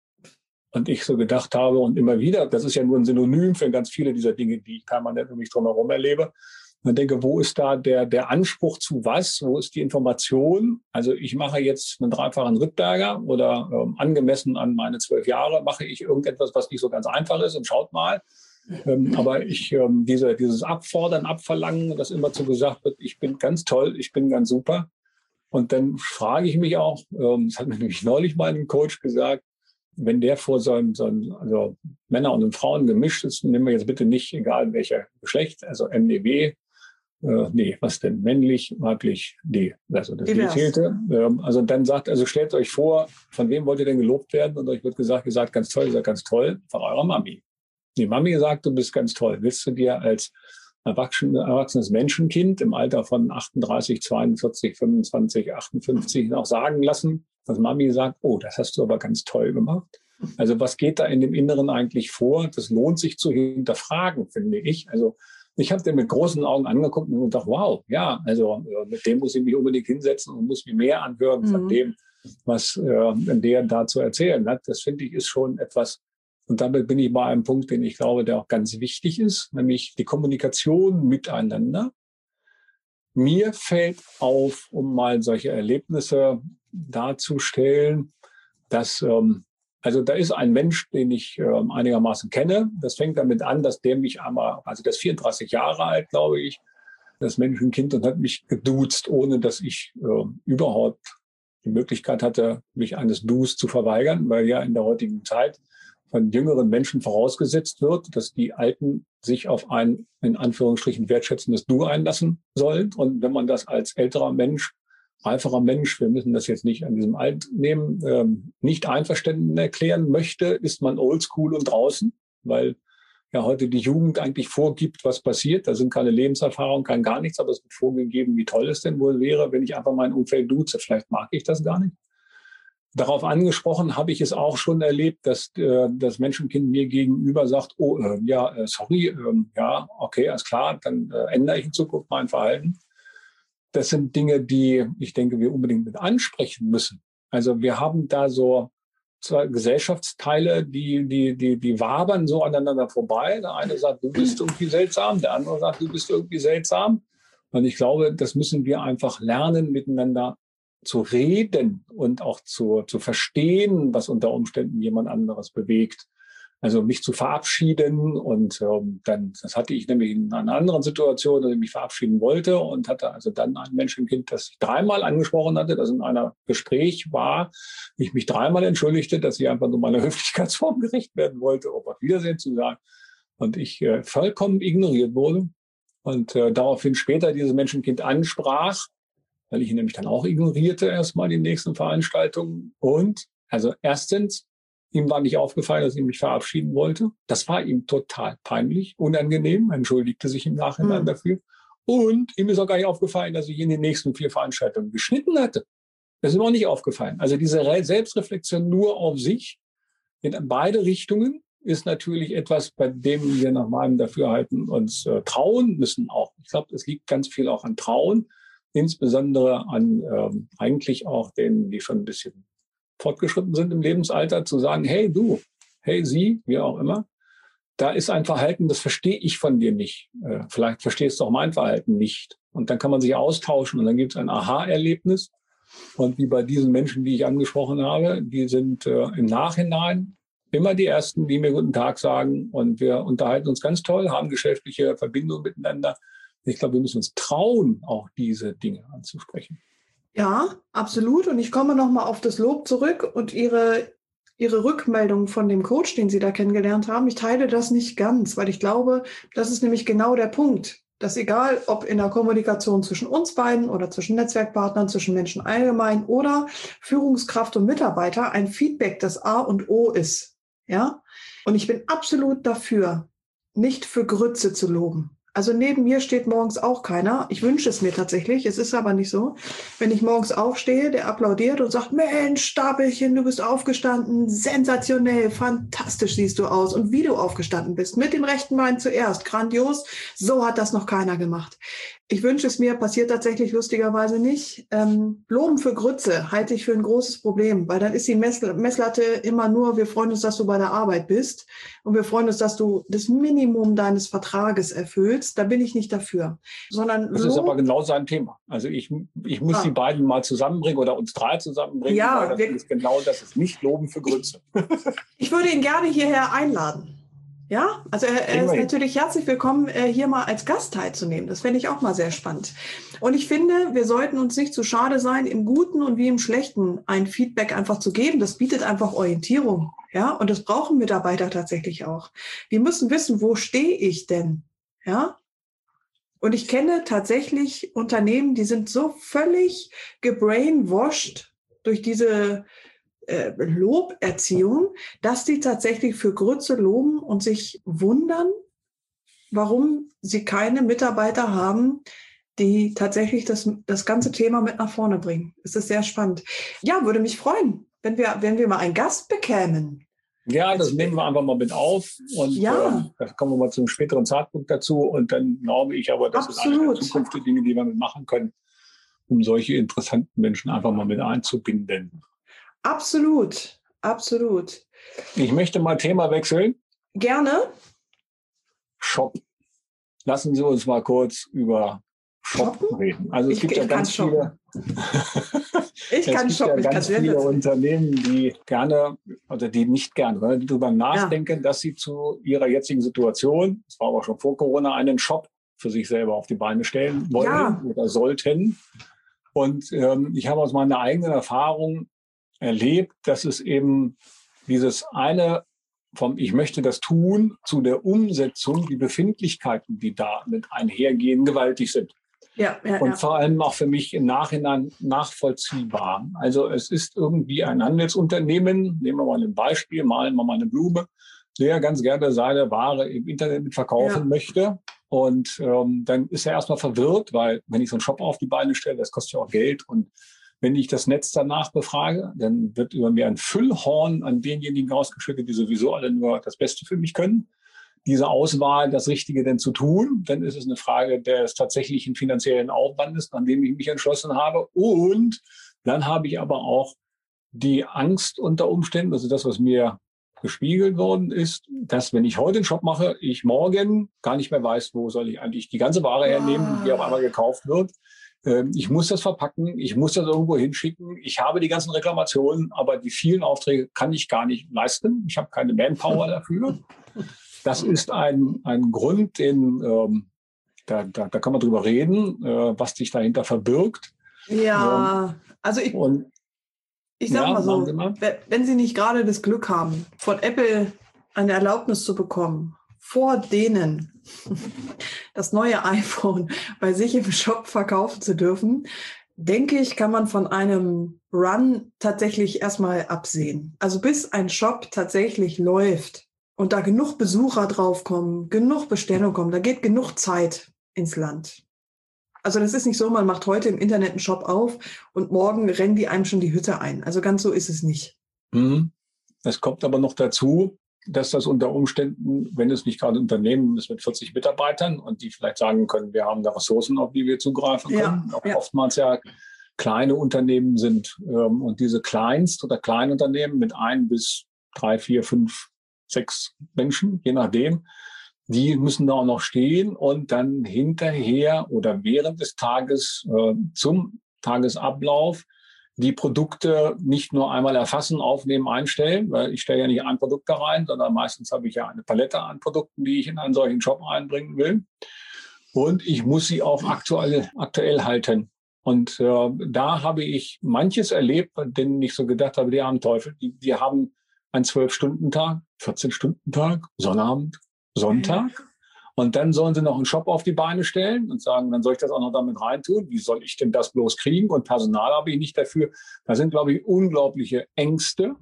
Und ich so gedacht habe und immer wieder, das ist ja nur ein Synonym für ganz viele dieser Dinge, die ich permanent um mich drumherum erlebe. Und denke, wo ist da der, der Anspruch zu was? Wo ist die Information? Also ich mache jetzt einen dreifachen Rittberger oder ähm, angemessen an meine zwölf Jahre mache ich irgendetwas, was nicht so ganz einfach ist und schaut mal. Ähm, aber ich, ähm, diese, dieses Abfordern, Abverlangen, das immer so gesagt wird, ich bin ganz toll, ich bin ganz super. Und dann frage ich mich auch, ähm, das hat mir nämlich neulich mal ein Coach gesagt, wenn der vor so einem, so einem also Männer und Frauen gemischt ist, nehmen wir jetzt bitte nicht, egal welcher Geschlecht, also M D W, äh, nee, was denn, männlich, weiblich, D, also das D fehlte. Ähm, also dann sagt, also stellt euch vor, von wem wollt ihr denn gelobt werden? Und euch wird gesagt, ihr seid ganz toll, ihr seid ganz toll, von eurer Mami. Die Mami sagt, du bist ganz toll. Willst du dir als erwachsenes Menschenkind im Alter von achtunddreißig, zweiundvierzig, fünfundzwanzig, achtundfünfzig noch sagen lassen, dass Mami sagt, oh, das hast du aber ganz toll gemacht. Also was geht da in dem Inneren eigentlich vor? Das lohnt sich zu hinterfragen, finde ich. Also ich habe den mit großen Augen angeguckt und gedacht, wow, ja, also mit dem muss ich mich unbedingt hinsetzen und muss mir mehr anhören von mhm. dem, was äh, der da zu erzählen hat. Das finde ich ist schon etwas. Und damit bin ich bei einem Punkt, den ich glaube, der auch ganz wichtig ist, nämlich die Kommunikation miteinander. Mir fällt auf, um mal solche Erlebnisse darzustellen, dass, ähm, also da ist ein Mensch, den ich ähm, einigermaßen kenne. Das fängt damit an, dass der mich einmal, also der ist vierunddreißig Jahre alt, glaube ich, das Menschenkind, und hat mich geduzt, ohne dass ich äh, überhaupt die Möglichkeit hatte, mich eines Dus zu verweigern, weil ja in der heutigen Zeit von jüngeren Menschen vorausgesetzt wird, dass die Alten sich auf ein, in Anführungsstrichen, wertschätzendes Du einlassen sollen. Und wenn man das als älterer Mensch, reiferer Mensch, wir müssen das jetzt nicht an diesem Alt nehmen, ähm, nicht einverstanden erklären möchte, ist man oldschool und draußen, weil ja heute die Jugend eigentlich vorgibt, was passiert. Da sind keine Lebenserfahrungen, kein gar nichts, aber es wird vorgegeben, wie toll es denn wohl wäre, wenn ich einfach mein Umfeld duze. Vielleicht mag ich das gar nicht. Darauf angesprochen habe ich es auch schon erlebt, dass äh, das Menschenkind mir gegenüber sagt, oh, äh, ja, äh, sorry, äh, ja, okay, alles klar, dann äh, ändere ich in Zukunft mein Verhalten. Das sind Dinge, die ich denke, wir unbedingt mit ansprechen müssen. Also wir haben da so zwei Gesellschaftsteile, die, die, die, die wabern so aneinander vorbei. Der eine sagt, du bist irgendwie seltsam, der andere sagt, du bist irgendwie seltsam. Und ich glaube, das müssen wir einfach lernen, miteinander zu reden und auch zu, zu verstehen, was unter Umständen jemand anderes bewegt. Also mich zu verabschieden und ähm, dann, das hatte ich nämlich in einer anderen Situation, dass ich mich verabschieden wollte und hatte also dann ein Menschenkind, das ich dreimal angesprochen hatte, das in einer Gespräch war, ich mich dreimal entschuldigte, dass sie einfach nur meiner Höflichkeitsform gerecht werden wollte, um auf Wiedersehen zu sagen. Und ich äh, vollkommen ignoriert wurde und äh, daraufhin später dieses Menschenkind ansprach, weil ich ihn nämlich dann auch ignorierte erstmal die nächsten Veranstaltungen. Und also erstens, ihm war nicht aufgefallen, dass ich mich verabschieden wollte. Das war ihm total peinlich, unangenehm, er entschuldigte sich im Nachhinein mhm. dafür. Und ihm ist auch gar nicht aufgefallen, dass ich in den nächsten vier Veranstaltungen geschnitten hatte. Das ist ihm auch nicht aufgefallen. Also diese Selbstreflexion nur auf sich in beide Richtungen ist natürlich etwas, bei dem wir nach meinem Dafürhalten uns äh, trauen müssen auch. Ich glaube, es liegt ganz viel auch an Trauen, insbesondere an ähm, eigentlich auch denen, die schon ein bisschen fortgeschritten sind im Lebensalter, zu sagen, hey du, hey sie, wie auch immer, da ist ein Verhalten, das verstehe ich von dir nicht. Äh, vielleicht verstehst du auch mein Verhalten nicht. Und dann kann man sich austauschen und dann gibt es ein Aha-Erlebnis. Und wie bei diesen Menschen, die ich angesprochen habe, die sind äh, im Nachhinein immer die Ersten, die mir guten Tag sagen. Und wir unterhalten uns ganz toll, haben geschäftliche Verbindungen miteinander. Ich glaube, wir müssen uns trauen, auch diese Dinge anzusprechen. Ja, absolut. Und ich komme nochmal auf das Lob zurück und Ihre, Ihre Rückmeldung von dem Coach, den Sie da kennengelernt haben. Ich teile das nicht ganz, weil ich glaube, das ist nämlich genau der Punkt, dass egal, ob in der Kommunikation zwischen uns beiden oder zwischen Netzwerkpartnern, zwischen Menschen allgemein oder Führungskraft und Mitarbeiter, ein Feedback das A und O ist. Ja? Und ich bin absolut dafür, nicht für Grütze zu loben. Also neben mir steht morgens auch keiner. Ich wünsche es mir tatsächlich, es ist aber nicht so. Wenn ich morgens aufstehe, der applaudiert und sagt, Mensch, Stapelchen, du bist aufgestanden, sensationell, fantastisch siehst du aus. Und wie du aufgestanden bist, mit dem rechten Bein zuerst, grandios, so hat das noch keiner gemacht. Ich wünsche es mir, passiert tatsächlich lustigerweise nicht. Ähm, Loben für Grütze halte ich für ein großes Problem, weil dann ist die Mess- Messlatte immer nur, wir freuen uns, dass du bei der Arbeit bist und wir freuen uns, dass du das Minimum deines Vertrages erfüllst. Da bin ich nicht dafür. Sondern das ist aber genau sein Thema. Also ich, ich muss ah. die beiden mal zusammenbringen oder uns drei zusammenbringen, ja, weil das wir, ist genau das ist nicht Loben für Grütze. Ich, ich würde ihn gerne hierher einladen. Ja, also er, er ist natürlich herzlich willkommen, hier mal als Gast teilzunehmen. Das fände ich auch mal sehr spannend. Und ich finde, wir sollten uns nicht zu schade sein, im Guten und wie im Schlechten ein Feedback einfach zu geben. Das bietet einfach Orientierung. Ja, und das brauchen Mitarbeiter tatsächlich auch. Die müssen wissen, wo stehe ich denn? Ja. Und ich kenne tatsächlich Unternehmen, die sind so völlig gebrainwashed durch diese Äh, Loberziehung, dass die tatsächlich für Grütze loben und sich wundern, warum sie keine Mitarbeiter haben, die tatsächlich das, das ganze Thema mit nach vorne bringen. Es ist sehr spannend. Ja, würde mich freuen, wenn wir, wenn wir mal einen Gast bekämen. Ja, das nehmen wir einfach mal mit auf und ja. äh, da kommen wir mal zum späteren Zeitpunkt dazu und dann glaube ich aber, das Absolut. ist eine der zukünftigen Dinge, die wir mit machen können, um solche interessanten Menschen einfach mal mit einzubinden. Absolut, absolut. Ich möchte mal Thema wechseln. Gerne. Shop. Lassen Sie uns mal kurz über Shoppen, Shoppen? reden. Also es ich, gibt ich ja ganz viele, ich kann es gibt shoppen, ja ganz ich kann viele Unternehmen, die gerne oder die nicht gerne, sondern die darüber nachdenken, ja. dass sie zu ihrer jetzigen Situation, das war aber schon vor Corona, einen Shop für sich selber auf die Beine stellen wollen ja. oder sollten. Und ähm, ich habe aus meiner eigenen Erfahrung erlebt, dass es eben dieses eine vom ich möchte das tun zu der Umsetzung, die Befindlichkeiten, die da mit einhergehen, gewaltig sind. Ja, ja, und ja. vor allem auch für mich im Nachhinein nachvollziehbar. Also es ist irgendwie ein Handelsunternehmen, nehmen wir mal ein Beispiel, malen wir mal eine Blume, der ganz gerne seine Ware im Internet verkaufen ja. möchte. Und ähm, dann ist er erstmal verwirrt, weil wenn ich so einen Shop auf die Beine stelle, das kostet ja auch Geld. Und wenn ich das Netz danach befrage, dann wird über mir ein Füllhorn an denjenigen ausgeschüttet, die sowieso alle nur das Beste für mich können. Diese Auswahl, das Richtige denn zu tun, dann ist es eine Frage des tatsächlichen finanziellen Aufwandes, an dem ich mich entschlossen habe. Und dann habe ich aber auch die Angst unter Umständen, also das, was mir gespiegelt worden ist, dass, wenn ich heute einen Shop mache, ich morgen gar nicht mehr weiß, wo soll ich eigentlich die ganze Ware hernehmen, die auf einmal gekauft wird. Ich muss das verpacken, ich muss das irgendwo hinschicken. Ich habe die ganzen Reklamationen, aber die vielen Aufträge kann ich gar nicht leisten. Ich habe keine Manpower dafür. Das ist ein, ein Grund, den, ähm, da, da, da kann man drüber reden, äh, was sich dahinter verbirgt. Ja, ähm, also ich, und, ich sag ja, mal so, mal. wenn Sie nicht gerade das Glück haben, von Apple eine Erlaubnis zu bekommen, vor denen das neue iPhone bei sich im Shop verkaufen zu dürfen, denke ich, kann man von einem Run tatsächlich erstmal absehen. Also bis ein Shop tatsächlich läuft und da genug Besucher draufkommen, genug Bestellungen kommen, da geht genug Zeit ins Land. Also das ist nicht so, man macht heute im Internet einen Shop auf und morgen rennen die einem schon die Hütte ein. Also ganz so ist es nicht. Mhm. Es kommt aber noch dazu, dass das unter Umständen, wenn es nicht gerade ein Unternehmen ist mit vierzig Mitarbeitern und die vielleicht sagen können, wir haben da Ressourcen, auf die wir zugreifen können, ja, auch ja. oftmals ja kleine Unternehmen sind. Und diese Kleinst- oder Kleinunternehmen mit ein bis drei, vier, fünf, sechs Menschen, je nachdem, die müssen da auch noch stehen und dann hinterher oder während des Tages äh, zum Tagesablauf die Produkte nicht nur einmal erfassen, aufnehmen, einstellen, weil ich stelle ja nicht ein Produkt da rein, sondern meistens habe ich ja eine Palette an Produkten, die ich in einen solchen Shop einbringen will. Und ich muss sie auch aktuell, aktuell halten. Und äh, da habe ich manches erlebt, bei denen ich so gedacht habe, die armen Teufel, die, die haben einen zwölf-Stunden-Tag, vierzehn-Stunden-Tag, Sonnabend, Sonntag. Und dann sollen sie noch einen Shop auf die Beine stellen und sagen, dann soll ich das auch noch damit reintun. Wie soll ich denn das bloß kriegen? Und Personal habe ich nicht dafür. Da sind, glaube ich, unglaubliche Ängste,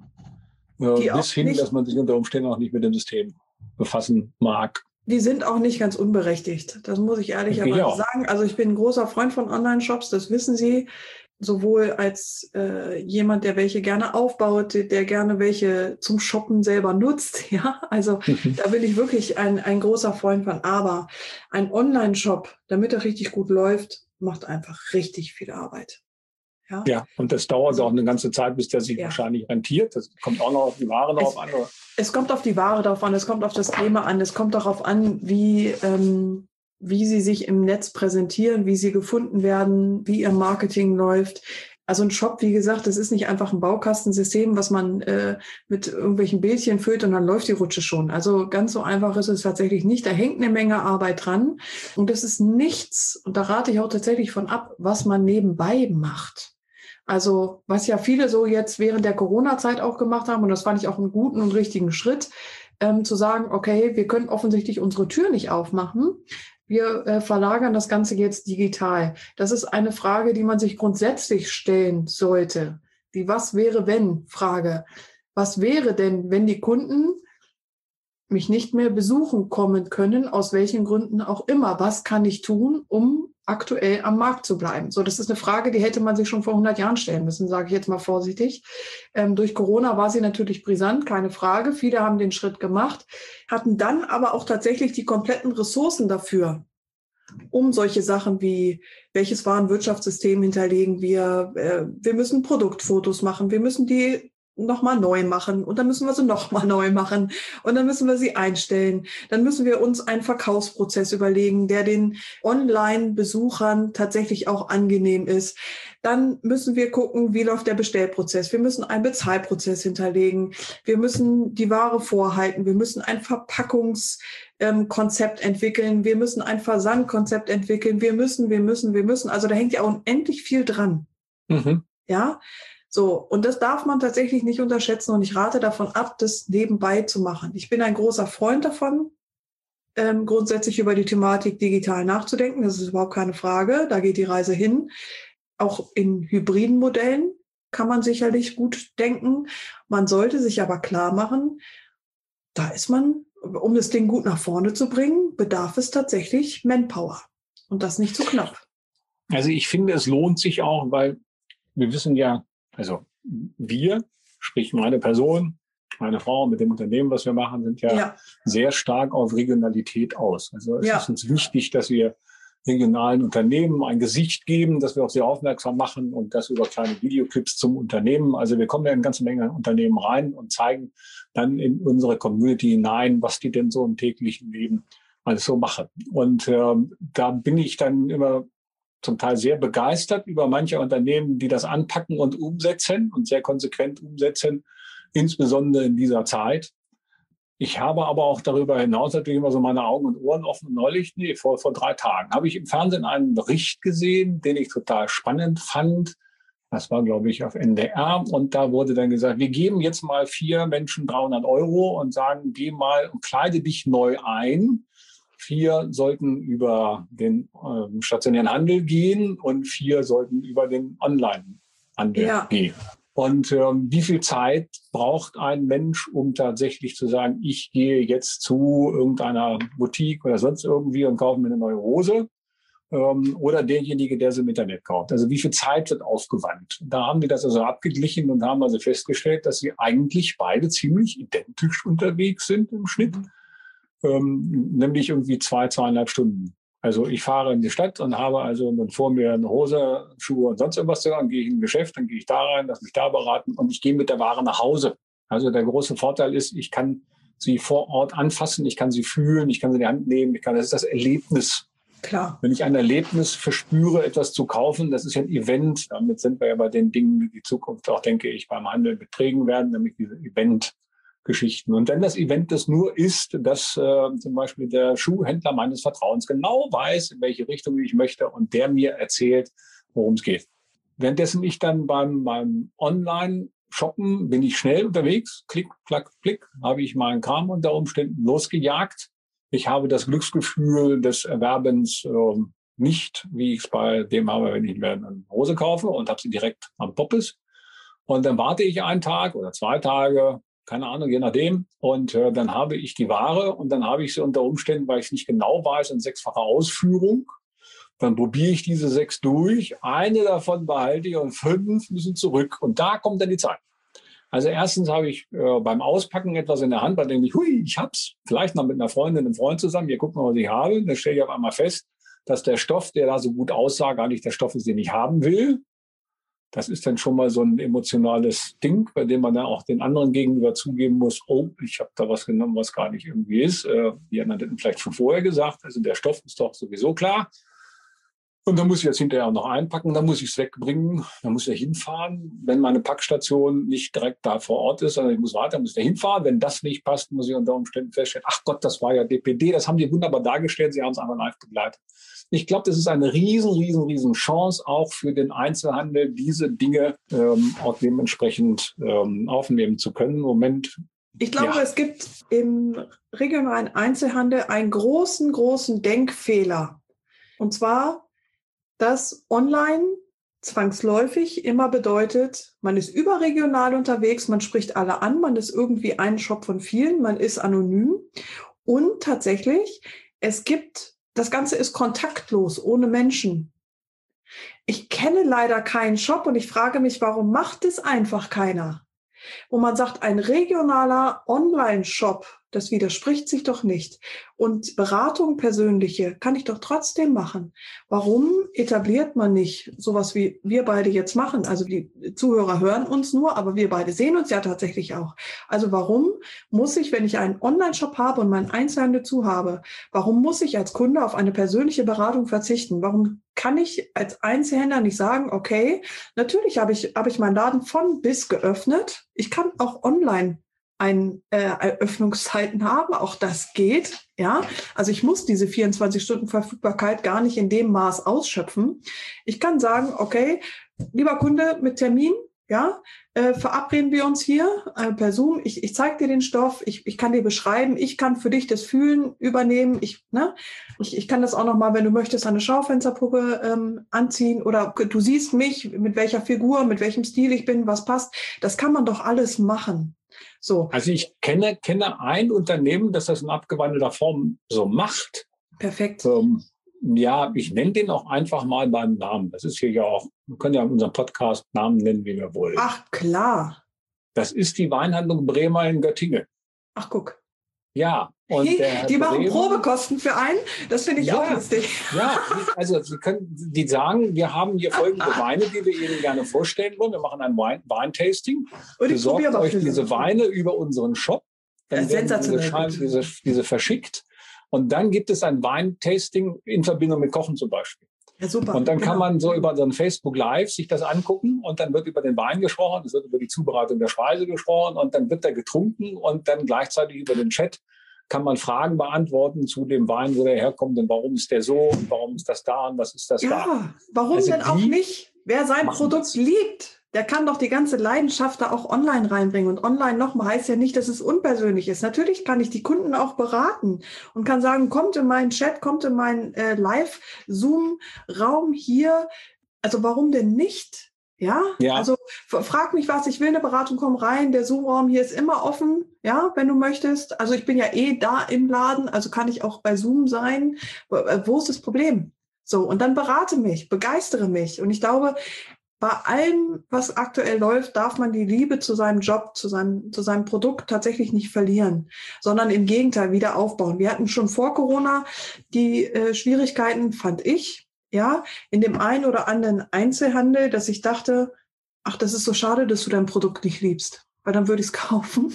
äh, bis hin, dass man sich unter Umständen auch nicht mit dem System befassen mag. Die sind auch nicht ganz unberechtigt. Das muss ich ehrlicherweise sagen. Also ich bin ein großer Freund von Online-Shops, das wissen Sie. Sowohl als äh, jemand, der welche gerne aufbaut, der gerne welche zum Shoppen selber nutzt. Ja, also da bin ich wirklich ein, ein großer Freund von. Aber ein Online-Shop, damit er richtig gut läuft, macht einfach richtig viel Arbeit. Ja, ja, und das dauert also auch eine ganze Zeit, bis der sich ja. wahrscheinlich rentiert. Das kommt auch noch auf die Ware drauf an. Oder? Es kommt auf die Ware drauf an, es kommt auf das Thema an, es kommt darauf an, wie... Ähm, wie sie sich im Netz präsentieren, wie sie gefunden werden, wie ihr Marketing läuft. Also ein Shop, wie gesagt, das ist nicht einfach ein Baukastensystem, was man äh, mit irgendwelchen Bildchen füllt und dann läuft die Rutsche schon. Also ganz so einfach ist es tatsächlich nicht. Da hängt eine Menge Arbeit dran und das ist nichts, und da rate ich auch tatsächlich von ab, was man nebenbei macht. Also was ja viele so jetzt während der Corona-Zeit auch gemacht haben, und das fand ich auch einen guten und richtigen Schritt, ähm, zu sagen, okay, wir können offensichtlich unsere Tür nicht aufmachen. Wir äh, verlagern das Ganze jetzt digital. Das ist eine Frage, die man sich grundsätzlich stellen sollte. Die Was-wäre-wenn-Frage. Was wäre denn, wenn die Kunden mich nicht mehr besuchen kommen können, aus welchen Gründen auch immer? Was kann ich tun, um aktuell am Markt zu bleiben? So, das ist eine Frage, die hätte man sich schon vor hundert Jahren stellen müssen, sage ich jetzt mal vorsichtig. Ähm, durch Corona war sie natürlich brisant, keine Frage. Viele haben den Schritt gemacht, hatten dann aber auch tatsächlich die kompletten Ressourcen dafür, um solche Sachen wie, welches Warenwirtschaftssystem hinterlegen wir, äh, wir müssen Produktfotos machen, wir müssen die nochmal neu machen und dann müssen wir sie nochmal neu machen und dann müssen wir sie einstellen. Dann müssen wir uns einen Verkaufsprozess überlegen, der den Online-Besuchern tatsächlich auch angenehm ist. Dann müssen wir gucken, wie läuft der Bestellprozess. Wir müssen einen Bezahlprozess hinterlegen. Wir müssen die Ware vorhalten. Wir müssen ein Verpackungskonzept entwickeln. Wir müssen ein Versandkonzept entwickeln. Wir müssen, wir müssen, wir müssen. Also da hängt ja unendlich viel dran. Mhm. Ja. So, und das darf man tatsächlich nicht unterschätzen und ich rate davon ab, das nebenbei zu machen. Ich bin ein großer Freund davon, ähm, grundsätzlich über die Thematik digital nachzudenken. Das ist überhaupt keine Frage. Da geht die Reise hin. Auch in hybriden Modellen kann man sicherlich gut denken. Man sollte sich aber klar machen, da ist man, um das Ding gut nach vorne zu bringen, bedarf es tatsächlich Manpower. Und das nicht zu knapp. Also ich finde, es lohnt sich auch, weil wir wissen ja, also wir, sprich meine Person, meine Frau mit dem Unternehmen, was wir machen, sind ja, ja. sehr stark auf Regionalität aus. Also es ja. ist uns wichtig, dass wir regionalen Unternehmen ein Gesicht geben, dass wir auch sehr aufmerksam machen und das über kleine Videoclips zum Unternehmen. Also wir kommen ja in eine ganze Menge Unternehmen rein und zeigen dann in unsere Community hinein, was die denn so im täglichen Leben alles so machen. Und äh, da bin ich dann immer zum Teil sehr begeistert über manche Unternehmen, die das anpacken und umsetzen und sehr konsequent umsetzen, insbesondere in dieser Zeit. Ich habe aber auch darüber hinaus natürlich immer so meine Augen und Ohren offen. Neulich, nee, vor, vor drei Tagen, habe ich im Fernsehen einen Bericht gesehen, den ich total spannend fand. Das war, glaube ich, auf N D R. Und da wurde dann gesagt, wir geben jetzt mal vier Menschen dreihundert Euro und sagen, geh mal und kleide dich neu ein. Vier sollten über den äh, stationären Handel gehen und vier sollten über den Online-Handel ja. gehen. Und ähm, wie viel Zeit braucht ein Mensch, um tatsächlich zu sagen, ich gehe jetzt zu irgendeiner Boutique oder sonst irgendwie und kaufe mir eine neue Hose? Ähm, oder derjenige, der sie im Internet kauft. Also wie viel Zeit wird aufgewandt? Da haben die das also abgeglichen und haben also festgestellt, dass sie eigentlich beide ziemlich identisch unterwegs sind im Schnitt. Ähm, nämlich irgendwie zwei, zweieinhalb Stunden. Also ich fahre in die Stadt und habe also dann vor mir eine Hose, Schuhe und sonst irgendwas. Dann gehe ich in ein Geschäft, dann gehe ich da rein, lasse mich da beraten und ich gehe mit der Ware nach Hause. Also der große Vorteil ist, ich kann sie vor Ort anfassen, ich kann sie fühlen, ich kann sie in die Hand nehmen, ich kann, das ist das Erlebnis. Klar. Wenn ich ein Erlebnis verspüre, etwas zu kaufen, das ist ja ein Event. Damit sind wir ja bei den Dingen, die die Zukunft auch, denke ich, beim Handel beträgen werden, nämlich diese Event Geschichten. Und wenn das Event das nur ist, dass äh, zum Beispiel der Schuhhändler meines Vertrauens genau weiß, in welche Richtung ich möchte und der mir erzählt, worum es geht. Währenddessen ich dann beim, beim Online-Shoppen bin ich schnell unterwegs, klick, klack, klick, habe ich meinen Kram unter Umständen losgejagt. Ich habe das Glücksgefühl des Erwerbens äh, nicht, wie ich es bei dem habe, wenn ich mir eine Hose kaufe und habe sie direkt am Poppes. Und dann warte ich einen Tag oder zwei Tage, keine Ahnung, je nachdem. Und äh, dann habe ich die Ware und dann habe ich sie unter Umständen, weil ich es nicht genau weiß, in sechsfacher Ausführung. Dann probiere ich diese sechs durch. Eine davon behalte ich und fünf müssen zurück. Und da kommt dann die Zeit. Also erstens habe ich äh, beim Auspacken etwas in der Hand, bei dem ich, hui, ich hab's. Vielleicht noch mit einer Freundin, einem Freund zusammen. Hier, guck mal, was ich habe. Dann stelle ich auf einmal fest, dass der Stoff, der da so gut aussah, gar nicht der Stoff ist, den ich haben will. Das ist dann schon mal so ein emotionales Ding, bei dem man dann auch den anderen gegenüber zugeben muss, oh, ich habe da was genommen, was gar nicht irgendwie ist. Äh, die anderen hätten vielleicht schon vorher gesagt, also der Stoff ist doch sowieso klar. Und dann muss ich das hinterher auch noch einpacken, dann muss ich es wegbringen, dann muss ich da hinfahren. Wenn meine Packstation nicht direkt da vor Ort ist, sondern ich muss weiter, muss ich da hinfahren. Wenn das nicht passt, muss ich unter Umständen feststellen, ach Gott, das war ja D P D, das haben die wunderbar dargestellt, sie haben es einfach live begleitet. Ich glaube, das ist eine riesen, riesen, riesen Chance auch für den Einzelhandel, diese Dinge ähm, auch dementsprechend ähm, aufnehmen zu können. Im Moment. Ich glaube, ja. Es gibt im regionalen Einzelhandel einen großen, großen Denkfehler. Und zwar, dass online zwangsläufig immer bedeutet, man ist überregional unterwegs, man spricht alle an, man ist irgendwie ein Shop von vielen, man ist anonym. Und tatsächlich, es gibt Das Ganze ist kontaktlos, ohne Menschen. Ich kenne leider keinen Shop und ich frage mich, warum macht es einfach keiner? Wo man sagt, ein regionaler Online-Shop, das widerspricht sich doch nicht. Und Beratung persönliche kann ich doch trotzdem machen. Warum etabliert man nicht sowas, wie wir beide jetzt machen? Also die Zuhörer hören uns nur, aber wir beide sehen uns ja tatsächlich auch. Also warum muss ich, wenn ich einen Online-Shop habe und meinen Einzelhandel zu habe, warum muss ich als Kunde auf eine persönliche Beratung verzichten? Warum kann ich als Einzelhändler nicht sagen, okay, natürlich habe ich, habe ich meinen Laden von bis geöffnet. Ich kann auch online ein, äh, Eröffnungszeiten haben, auch das geht, ja. Also ich muss diese vierundzwanzig Stunden Verfügbarkeit gar nicht in dem Maß ausschöpfen. Ich kann sagen, okay, lieber Kunde mit Termin, ja, äh, verabreden wir uns hier äh, per Zoom. Ich, ich zeige dir den Stoff, ich, ich kann dir beschreiben, ich kann für dich das Fühlen übernehmen. Ich, ne, ich, ich kann das auch nochmal, wenn du möchtest, eine Schaufensterpuppe ähm, anziehen oder du siehst mich, mit welcher Figur, mit welchem Stil ich bin, was passt. Das kann man doch alles machen. So. Also ich kenne, kenne ein Unternehmen, das das in abgewandelter Form so macht. Perfekt. Ähm, Ja, ich nenne den auch einfach mal beim Namen. Das ist hier ja auch, wir können ja in unserem Podcast Namen nennen, wie wir wollen. Ach, klar. Das ist die Weinhandlung Bremer in Göttingen. Ach, guck. Ja. Und Hey, der die machen Bremer, Probekosten für einen. Das finde ich ja, auch lustig. Ja, also Sie können, die sagen, wir haben hier folgende Weine, die wir Ihnen gerne vorstellen wollen. Wir machen ein Wein, Weintasting. Und ich Besorgt probiere euch diese Weine über unseren Shop. Dann Ja, werden diese, sensationell Scheiben, gut. diese, diese verschickt. Und dann gibt es ein Weintasting in Verbindung mit Kochen zum Beispiel. Ja, super. Und dann kann Genau. man so über so ein Facebook Live sich das angucken und dann wird über den Wein gesprochen, es wird über die Zubereitung der Speise gesprochen und dann wird der getrunken und dann gleichzeitig über den Chat kann man Fragen beantworten zu dem Wein, wo der herkommt und warum ist der so und warum ist das da und was ist das da. Ja, warum Also denn auch die nicht? Wer sein machen Produkt das. liebt, der kann doch die ganze Leidenschaft da auch online reinbringen. Und online nochmal heißt ja nicht, dass es unpersönlich ist. Natürlich kann ich die Kunden auch beraten und kann sagen, kommt in meinen Chat, kommt in meinen äh, Live-Zoom-Raum hier. Also warum denn nicht? Ja, Ja. also f- frag mich was, ich will eine Beratung, komm rein, der Zoom-Raum hier ist immer offen, ja, wenn du möchtest. Also ich bin ja eh da im Laden, also kann ich auch bei Zoom sein. Wo, äh, wo ist das Problem? So, und dann berate mich, begeistere mich. Und ich glaube, bei allem, was aktuell läuft, darf man die Liebe zu seinem Job, zu seinem, zu seinem Produkt tatsächlich nicht verlieren, sondern im Gegenteil wieder aufbauen. Wir hatten schon vor Corona die äh, Schwierigkeiten, fand ich, ja, in dem einen oder anderen Einzelhandel, dass ich dachte, ach, das ist so schade, dass du dein Produkt nicht liebst, weil dann würde ich es kaufen.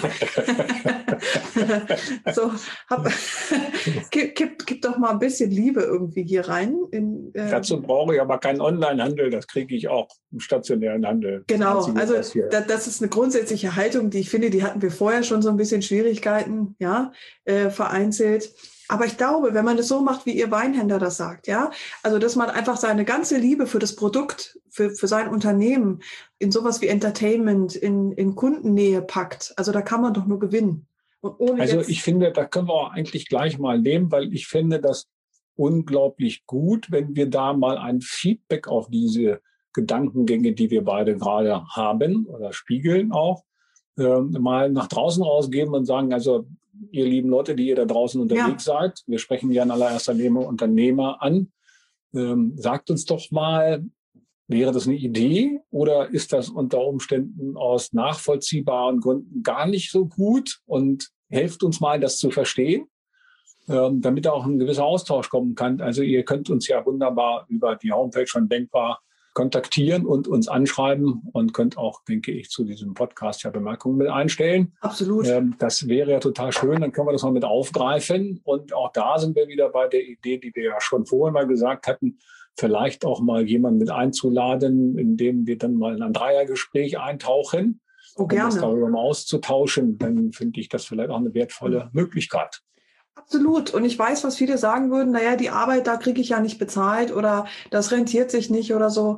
so, hab, gib, gib, gib doch mal ein bisschen Liebe irgendwie hier rein. In, äh, Dazu brauche ich aber keinen Online-Handel, das kriege ich auch im stationären Handel. Genau, Das Einzige, also was hier- da, das ist eine grundsätzliche Haltung, die ich finde, die hatten wir vorher schon so ein bisschen Schwierigkeiten, ja, äh, vereinzelt. Aber ich glaube, wenn man das so macht, wie Ihr Weinhändler das sagt, ja, also dass man einfach seine ganze Liebe für das Produkt, für, für sein Unternehmen in sowas wie Entertainment, in, in Kundennähe packt, also da kann man doch nur gewinnen. Und ohne Also jetzt, ich finde, da können wir auch eigentlich gleich mal nehmen, weil ich finde das unglaublich gut, wenn wir da mal ein Feedback auf diese Gedankengänge, die wir beide gerade haben oder spiegeln auch, äh, mal nach draußen rausgeben und sagen, also ihr lieben Leute, die ihr da draußen unterwegs Ja. seid, wir sprechen ja in allererster Linie Unternehmer an, ähm, sagt uns doch mal, wäre das eine Idee oder ist das unter Umständen aus nachvollziehbaren Gründen gar nicht so gut und helft uns mal, das zu verstehen, ähm, damit auch ein gewisser Austausch kommen kann. Also ihr könnt uns ja wunderbar über die Homepage von Denkbar kontaktieren und uns anschreiben und könnt auch, denke ich, zu diesem Podcast ja Bemerkungen mit einstellen. absolut. Ähm, das wäre ja total schön, dann können wir das mal mit aufgreifen. Und auch da sind wir wieder bei der Idee, die wir ja schon vorhin mal gesagt hatten, vielleicht auch mal jemanden mit einzuladen, indem wir dann mal in ein Dreiergespräch eintauchen, Oh, um das gerne. darüber mal auszutauschen. Dann finde ich das vielleicht auch eine wertvolle Möglichkeit. Absolut. Und ich weiß, was viele sagen würden, naja, die Arbeit, da kriege ich ja nicht bezahlt oder das rentiert sich nicht oder so.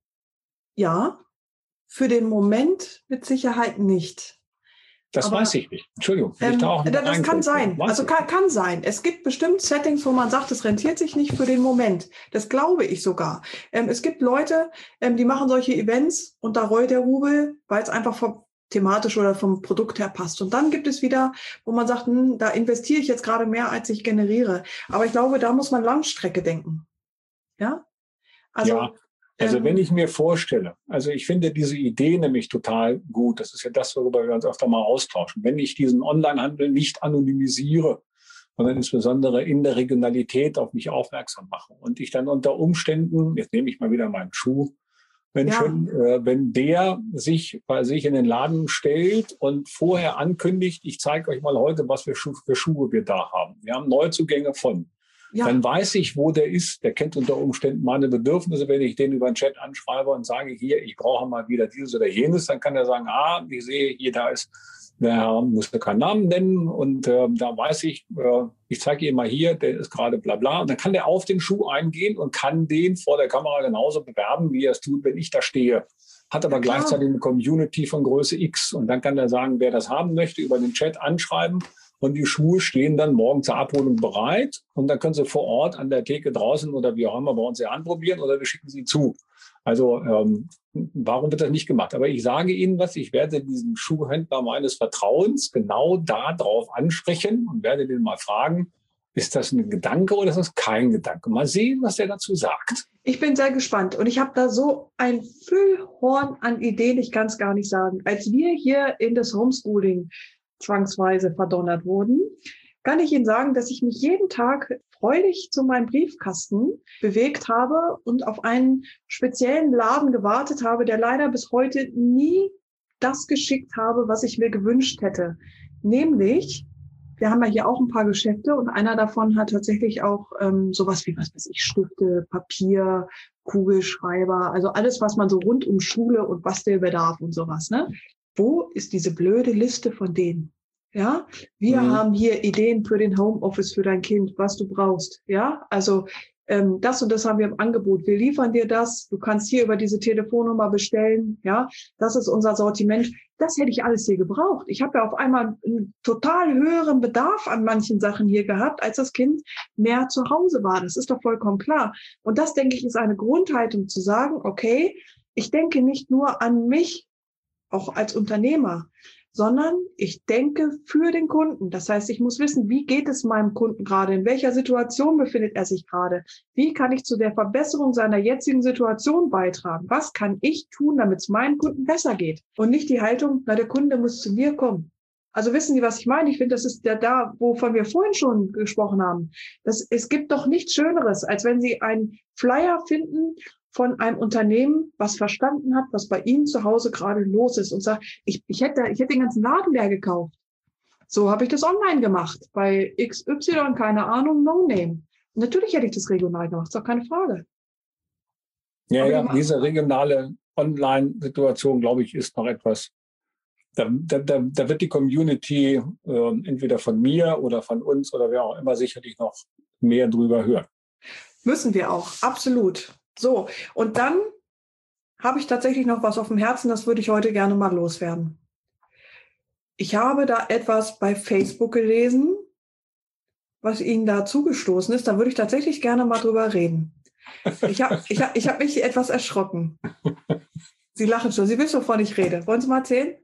Ja, für den Moment mit Sicherheit nicht. Das Aber, weiß ich nicht. Entschuldigung. will ich Ähm, da auch noch das kann reingreifen? sein. Weiß Also ich kann, kann sein. Es gibt bestimmt Settings, wo man sagt, es rentiert sich nicht für den Moment. Das glaube ich sogar. Ähm, es gibt Leute, ähm, die machen solche Events und da rollt der Rubel, weil es einfach vom thematisch oder vom Produkt her passt. Und dann gibt es wieder, wo man sagt, hm, da investiere ich jetzt gerade mehr, als ich generiere. Aber ich glaube, da muss man Langstrecke denken. Ja? Also, ja, also ähm, wenn ich mir vorstelle, also ich finde diese Idee nämlich total gut. Das ist ja das, worüber wir uns öfter mal austauschen. Wenn ich diesen Onlinehandel nicht anonymisiere, sondern insbesondere in der Regionalität auf mich aufmerksam mache und ich dann unter Umständen, jetzt nehme ich mal wieder meinen Schuh, Menschen, ja. äh, wenn der sich bei sich in den Laden stellt und vorher ankündigt, ich zeige euch mal heute, was für, Schu- für Schuhe wir da haben. Wir haben Neuzugänge von. ja. Dann weiß ich, wo der ist. Der kennt unter Umständen meine Bedürfnisse. Wenn ich den über den Chat anschreibe und sage, hier, ich brauche mal wieder dieses oder jenes, dann kann er sagen, ah, ich sehe, hier, da ist der Herr, muss ja keinen Namen nennen. Und äh, da weiß ich, äh, ich zeige ihm mal hier, der ist gerade bla bla. Und dann kann der auf den Schuh eingehen und kann den vor der Kamera genauso bewerben, wie er es tut, wenn ich da stehe. hat aber Ja, klar. gleichzeitig eine Community von Größe X. Und dann kann er sagen, wer das haben möchte, über den Chat anschreiben. Und die Schuhe stehen dann morgen zur Abholung bereit. Und dann können Sie vor Ort an der Theke draußen oder wie auch immer bei uns ja anprobieren oder wir schicken Sie zu. Also ähm, warum wird das nicht gemacht? Aber ich sage Ihnen was, ich werde diesen Schuhhändler meines Vertrauens genau darauf ansprechen und werde den mal fragen, ist das ein Gedanke oder ist das kein Gedanke? Mal sehen, was der dazu sagt. Ich bin sehr gespannt und ich habe da so ein Füllhorn an Ideen, ich kann es gar nicht sagen. Als wir hier in das Homeschooling zwangsweise verdonnert wurden, kann ich Ihnen sagen, dass ich mich jeden Tag freudig zu meinem Briefkasten bewegt habe und auf einen speziellen Laden gewartet habe, der leider bis heute nie das geschickt habe, was ich mir gewünscht hätte. Nämlich, wir haben ja hier auch ein paar Geschäfte und einer davon hat tatsächlich auch ähm, sowas wie, was weiß ich, Stifte, Papier, Kugelschreiber, also alles, was man so rund um Schule und Bastelbedarf und sowas, ne? Wo ist diese blöde Liste von denen? Ja, wir mhm. haben hier Ideen für den Homeoffice für dein Kind, was du brauchst. Ja, also ähm, das und das haben wir im Angebot. Wir liefern dir das. Du kannst hier über diese Telefonnummer bestellen. Ja, das ist unser Sortiment. Das hätte ich alles hier gebraucht. Ich habe ja auf einmal einen total höheren Bedarf an manchen Sachen hier gehabt, als das Kind mehr zu Hause war. Das ist doch vollkommen klar. Und das, denke ich, ist eine Grundhaltung zu sagen, okay, ich denke nicht nur an mich, auch als Unternehmer, sondern ich denke für den Kunden. Das heißt, ich muss wissen, wie geht es meinem Kunden gerade? In welcher Situation befindet er sich gerade? Wie kann ich zu der Verbesserung seiner jetzigen Situation beitragen? Was kann ich tun, damit es meinem Kunden besser geht? Und nicht die Haltung, na, der Kunde muss zu mir kommen. Also wissen Sie, was ich meine? Ich finde, das ist ja da, wovon wir vorhin schon gesprochen haben. Das, es gibt doch nichts Schöneres, als wenn Sie einen Flyer finden von einem Unternehmen, was verstanden hat, was bei Ihnen zu Hause gerade los ist und sagt, ich, ich hätte, ich hätte den ganzen Laden leer gekauft. So habe ich das online gemacht. Bei X Y, keine Ahnung, No Name. Natürlich hätte ich das regional gemacht, ist doch keine Frage. Ja, Aber ja, diese regionale Online-Situation, glaube ich, ist noch etwas, da, da, da wird die Community äh, entweder von mir oder von uns oder wer auch immer sicherlich noch mehr drüber hören. Müssen wir auch, absolut. So, und dann habe ich tatsächlich noch was auf dem Herzen, das würde ich heute gerne mal loswerden. Ich habe da etwas bei Facebook gelesen, was Ihnen da zugestoßen ist. Da würde ich tatsächlich gerne mal drüber reden. Ich habe ich hab, ich hab mich etwas erschrocken. Sie lachen schon, Sie wissen, wovon ich rede. Wollen Sie mal erzählen?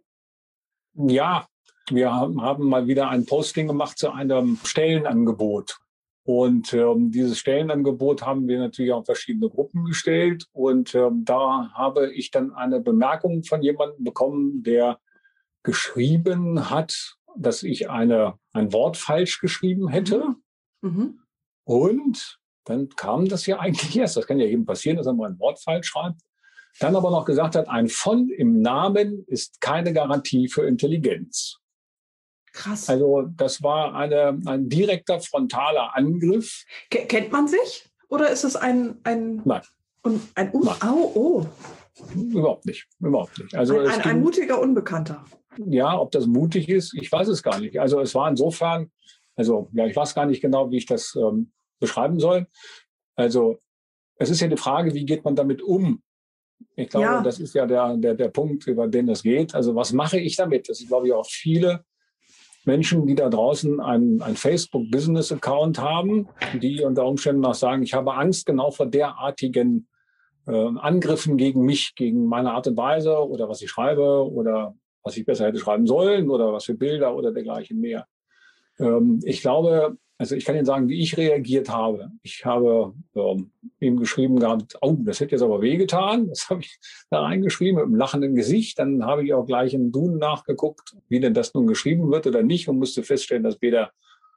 Ja, wir haben, haben mal wieder ein Posting gemacht zu einem Stellenangebot. Und ähm, dieses Stellenangebot haben wir natürlich auch in verschiedene Gruppen gestellt. Und ähm, da habe ich dann eine Bemerkung von jemandem bekommen, der geschrieben hat, dass ich eine, ein Wort falsch geschrieben hätte. Mhm. Und dann kam das ja eigentlich erst. Das kann ja jedem passieren, dass er mal ein Wort falsch schreibt. Dann aber noch gesagt hat, ein von im Namen ist keine Garantie für Intelligenz. Krass. Also das war eine, ein direkter frontaler Angriff. K- kennt man sich? Oder ist es ein... ein Nein. Und ein Un- oh, oh. Überhaupt nicht. Überhaupt nicht. Also ein, es ein, ging, ein mutiger Unbekannter. Ja, ob das mutig ist, ich weiß es gar nicht. Also es war insofern, also ja, ich weiß gar nicht genau, wie ich das ähm, beschreiben soll. Also es ist ja die Frage, wie geht man damit um? Ich glaube, ja. das ist ja der, der, der Punkt, über den es geht. Also was mache ich damit? Das ist, glaube ich, auch viele Menschen, die da draußen einen, einen Facebook-Business-Account haben, die unter Umständen auch sagen, ich habe Angst genau vor derartigen äh, Angriffen gegen mich, gegen meine Art und Weise oder was ich schreibe oder was ich besser hätte schreiben sollen oder was für Bilder oder dergleichen mehr. Ähm, ich glaube, also ich kann Ihnen sagen, wie ich reagiert habe. Ich habe ähm, ihm geschrieben gehabt, oh, das hätte jetzt aber wehgetan. Das habe ich da reingeschrieben mit einem lachenden Gesicht. Dann habe ich auch gleich im Duden nachgeguckt, wie denn das nun geschrieben wird oder nicht und musste feststellen, dass weder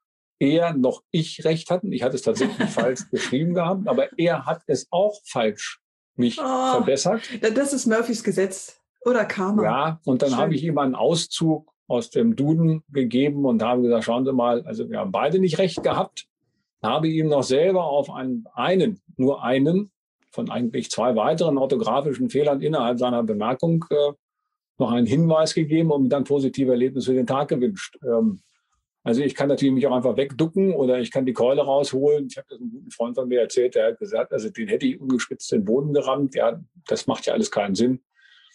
er noch ich recht hatten. Ich hatte es tatsächlich falsch geschrieben gehabt, aber er hat es auch falsch mich oh, verbessert. Das ist Murphys Gesetz oder Karma. Ja, und dann Schön. habe ich ihm einen Auszug aus dem Duden gegeben und habe gesagt, schauen Sie mal, also wir haben beide nicht recht gehabt. Habe ihm noch selber auf einen, einen, nur einen von eigentlich zwei weiteren orthografischen Fehlern innerhalb seiner Bemerkung äh, noch einen Hinweis gegeben und dann positive Erlebnisse für den Tag gewünscht. Ähm, also ich kann natürlich mich auch einfach wegducken oder ich kann die Keule rausholen. Ich habe das einem guten Freund von mir erzählt, der hat gesagt, also den hätte ich ungespitzt in den Boden gerammt. Ja, das macht ja alles keinen Sinn.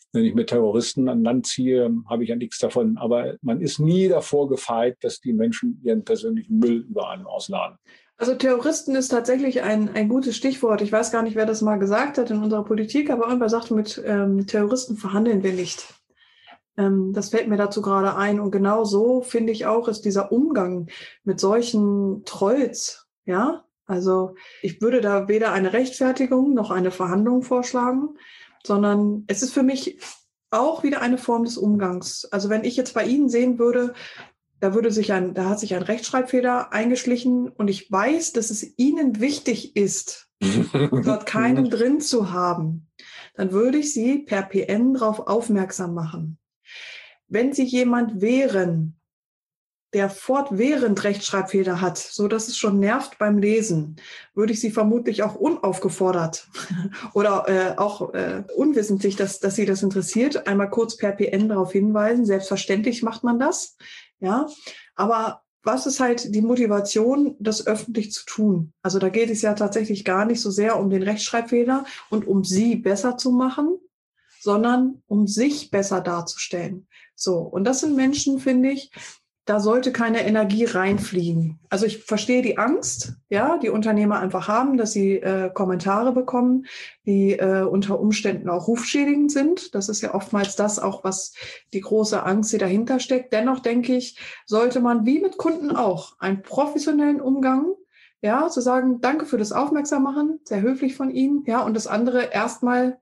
Wenn ich mit Terroristen an Land ziehe, habe ich ja nichts davon. Aber man ist nie davor gefeit, dass die Menschen ihren persönlichen Müll über einen ausladen. Also Terroristen ist tatsächlich ein, ein gutes Stichwort. Ich weiß gar nicht, wer das mal gesagt hat in unserer Politik, aber irgendwer sagt, mit ähm, Terroristen verhandeln wir nicht. Ähm, das fällt mir dazu gerade ein. Und genau so, finde ich auch, ist dieser Umgang mit solchen Trolls, ja. Also ich würde da weder eine Rechtfertigung noch eine Verhandlung vorschlagen, sondern es ist für mich auch wieder eine Form des Umgangs. Also wenn ich jetzt bei Ihnen sehen würde, da würde sich ein, da hat sich ein Rechtschreibfehler eingeschlichen und ich weiß, dass es Ihnen wichtig ist, dort keinen drin zu haben, dann würde ich Sie per P N darauf aufmerksam machen. Wenn Sie jemand wären, der fortwährend Rechtschreibfehler hat, so dass es schon nervt beim Lesen, würde ich Sie vermutlich auch unaufgefordert oder äh, auch äh, unwissentlich, dass, dass Sie das interessiert, einmal kurz per P N darauf hinweisen. Selbstverständlich macht man das, ja. Aber was ist halt die Motivation, das öffentlich zu tun? Also da geht es ja tatsächlich gar nicht so sehr um den Rechtschreibfehler und um Sie besser zu machen, sondern um sich besser darzustellen. So, und das sind Menschen, finde ich, da sollte keine Energie reinfliegen. Also ich verstehe die Angst, ja, die Unternehmer einfach haben, dass sie äh, Kommentare bekommen, die äh, unter Umständen auch rufschädigend sind. Das ist ja oftmals das auch, was die große Angst, die dahinter steckt. Dennoch denke ich, sollte man wie mit Kunden auch einen professionellen Umgang, ja, zu sagen, danke für das Aufmerksammachen, sehr höflich von Ihnen, ja, und das andere erstmal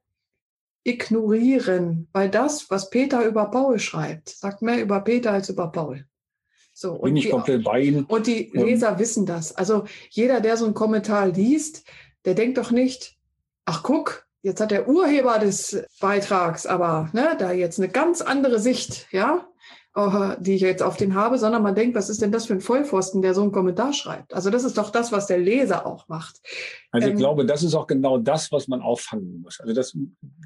ignorieren, weil das, was Peter über Paul schreibt, sagt mehr über Peter als über Paul. So, und Bin ich die, komplett bei Ihnen. Und die Leser ähm, wissen das. Also jeder, der so einen Kommentar liest, der denkt doch nicht, ach guck, jetzt hat der Urheber des Beitrags aber ne, da jetzt eine ganz andere Sicht, ja, die ich jetzt auf den habe, sondern man denkt, was ist denn das für ein Vollpfosten, der so einen Kommentar schreibt? Also das ist doch das, was der Leser auch macht. Also ich ähm, glaube, das ist auch genau das, was man auffangen muss. Also das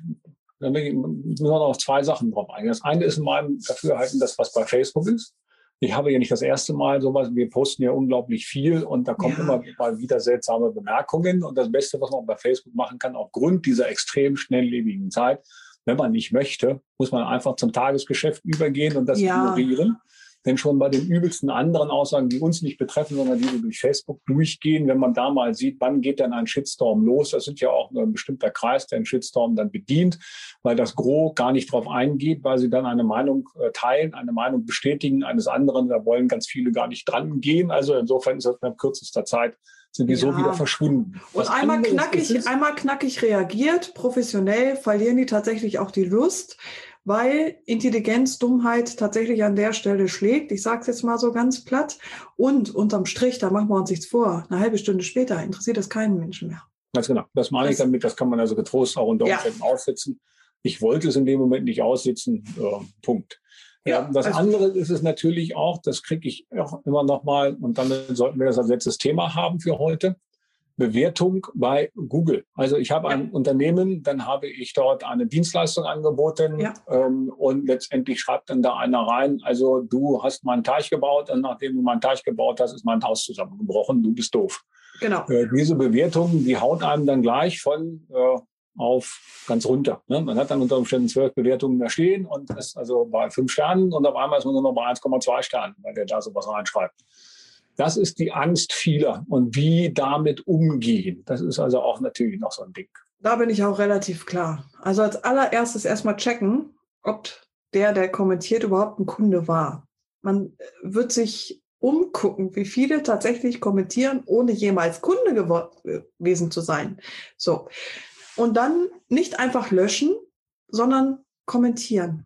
da müssen wir noch auf zwei Sachen drauf eingehen. Das eine ist in meinem Dafürhalten das, was bei Facebook ist. Ich habe ja nicht das erste Mal sowas, wir posten ja unglaublich viel und da kommen ja immer mal wieder seltsame Bemerkungen. Und das Beste, was man bei Facebook machen kann, aufgrund dieser extrem schnelllebigen Zeit, wenn man nicht möchte, muss man einfach zum Tagesgeschäft übergehen und das ja. ignorieren. Denn schon bei den übelsten anderen Aussagen, die uns nicht betreffen, sondern die wir durch Facebook durchgehen, wenn man da mal sieht, wann geht denn ein Shitstorm los? Das sind ja auch ein bestimmter Kreis, der einen Shitstorm dann bedient, weil das Gros gar nicht drauf eingeht, weil sie dann eine Meinung äh, teilen, eine Meinung bestätigen eines anderen. Da wollen ganz viele gar nicht dran gehen. Also insofern ist das in kürzester Zeit sind die ja. so wieder verschwunden. Und Was einmal knackig, einmal knackig reagiert, professionell, verlieren die tatsächlich auch die Lust, weil Intelligenz, Dummheit tatsächlich an der Stelle schlägt. Ich sage es jetzt mal so ganz platt. Und unterm Strich, da machen wir uns nichts vor, eine halbe Stunde später interessiert das keinen Menschen mehr. Ganz genau. Das meine ich damit. Das kann man also getrost auch unter Umständen ja. aussitzen. Ich wollte es in dem Moment nicht aussitzen. Äh, Punkt. Ja, das also, andere ist es natürlich auch, das kriege ich auch immer noch mal, und dann sollten wir das als letztes Thema haben für heute, Bewertung bei Google. Also ich habe ein ja. Unternehmen, dann habe ich dort eine Dienstleistung angeboten ja. ähm, und letztendlich schreibt dann da einer rein, also du hast meinen Teich gebaut und nachdem du meinen Teich gebaut hast, ist mein Haus zusammengebrochen, du bist doof. Genau. Äh, diese Bewertung, die haut einem dann gleich von äh, auf ganz runter. Ne? Man hat dann unter Umständen zwölf Bewertungen da stehen und ist also bei fünf Sternen und auf einmal ist man nur noch bei eins Komma zwei Sternen, weil der da sowas reinschreibt. Das ist die Angst vieler und wie damit umgehen. Das ist also auch natürlich noch so ein Ding. Da bin ich auch relativ klar. Also als allererstes erstmal checken, ob der, der kommentiert, überhaupt ein Kunde war. Man wird sich umgucken, wie viele tatsächlich kommentieren, ohne jemals Kunde gewesen zu sein. So. Und dann nicht einfach löschen, sondern kommentieren.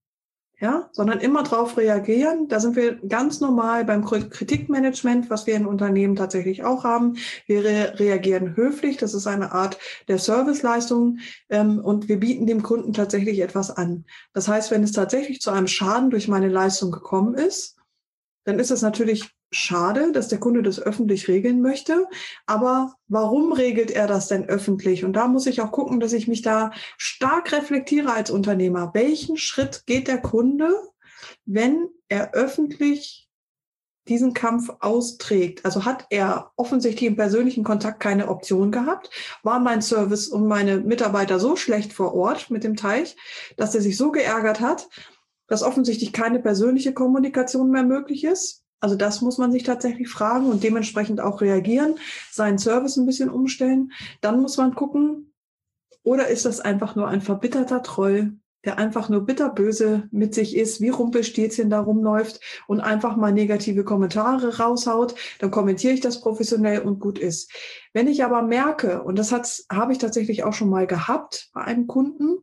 Ja, sondern immer drauf reagieren. Da sind wir ganz normal beim Kritikmanagement, was wir in Unternehmen tatsächlich auch haben. Wir re- reagieren höflich. Das ist eine Art der Serviceleistung. Ähm, und wir bieten dem Kunden tatsächlich etwas an. Das heißt, wenn es tatsächlich zu einem Schaden durch meine Leistung gekommen ist, dann ist es natürlich schade, dass der Kunde das öffentlich regeln möchte. Aber warum regelt er das denn öffentlich? Und da muss ich auch gucken, dass ich mich da stark reflektiere als Unternehmer. Welchen Schritt geht der Kunde, wenn er öffentlich diesen Kampf austrägt. Also hat er offensichtlich im persönlichen Kontakt keine Option gehabt? War mein Service und meine Mitarbeiter so schlecht vor Ort mit dem Teich, dass er sich so geärgert hat, dass offensichtlich keine persönliche Kommunikation mehr möglich ist? Also das muss man sich tatsächlich fragen und dementsprechend auch reagieren, seinen Service ein bisschen umstellen. Dann muss man gucken, oder ist das einfach nur ein verbitterter Troll, der einfach nur bitterböse mit sich ist, wie Rumpelstilzchen da rumläuft und einfach mal negative Kommentare raushaut, dann kommentiere ich das professionell und gut ist. Wenn ich aber merke, und das hat's, habe ich tatsächlich auch schon mal gehabt bei einem Kunden,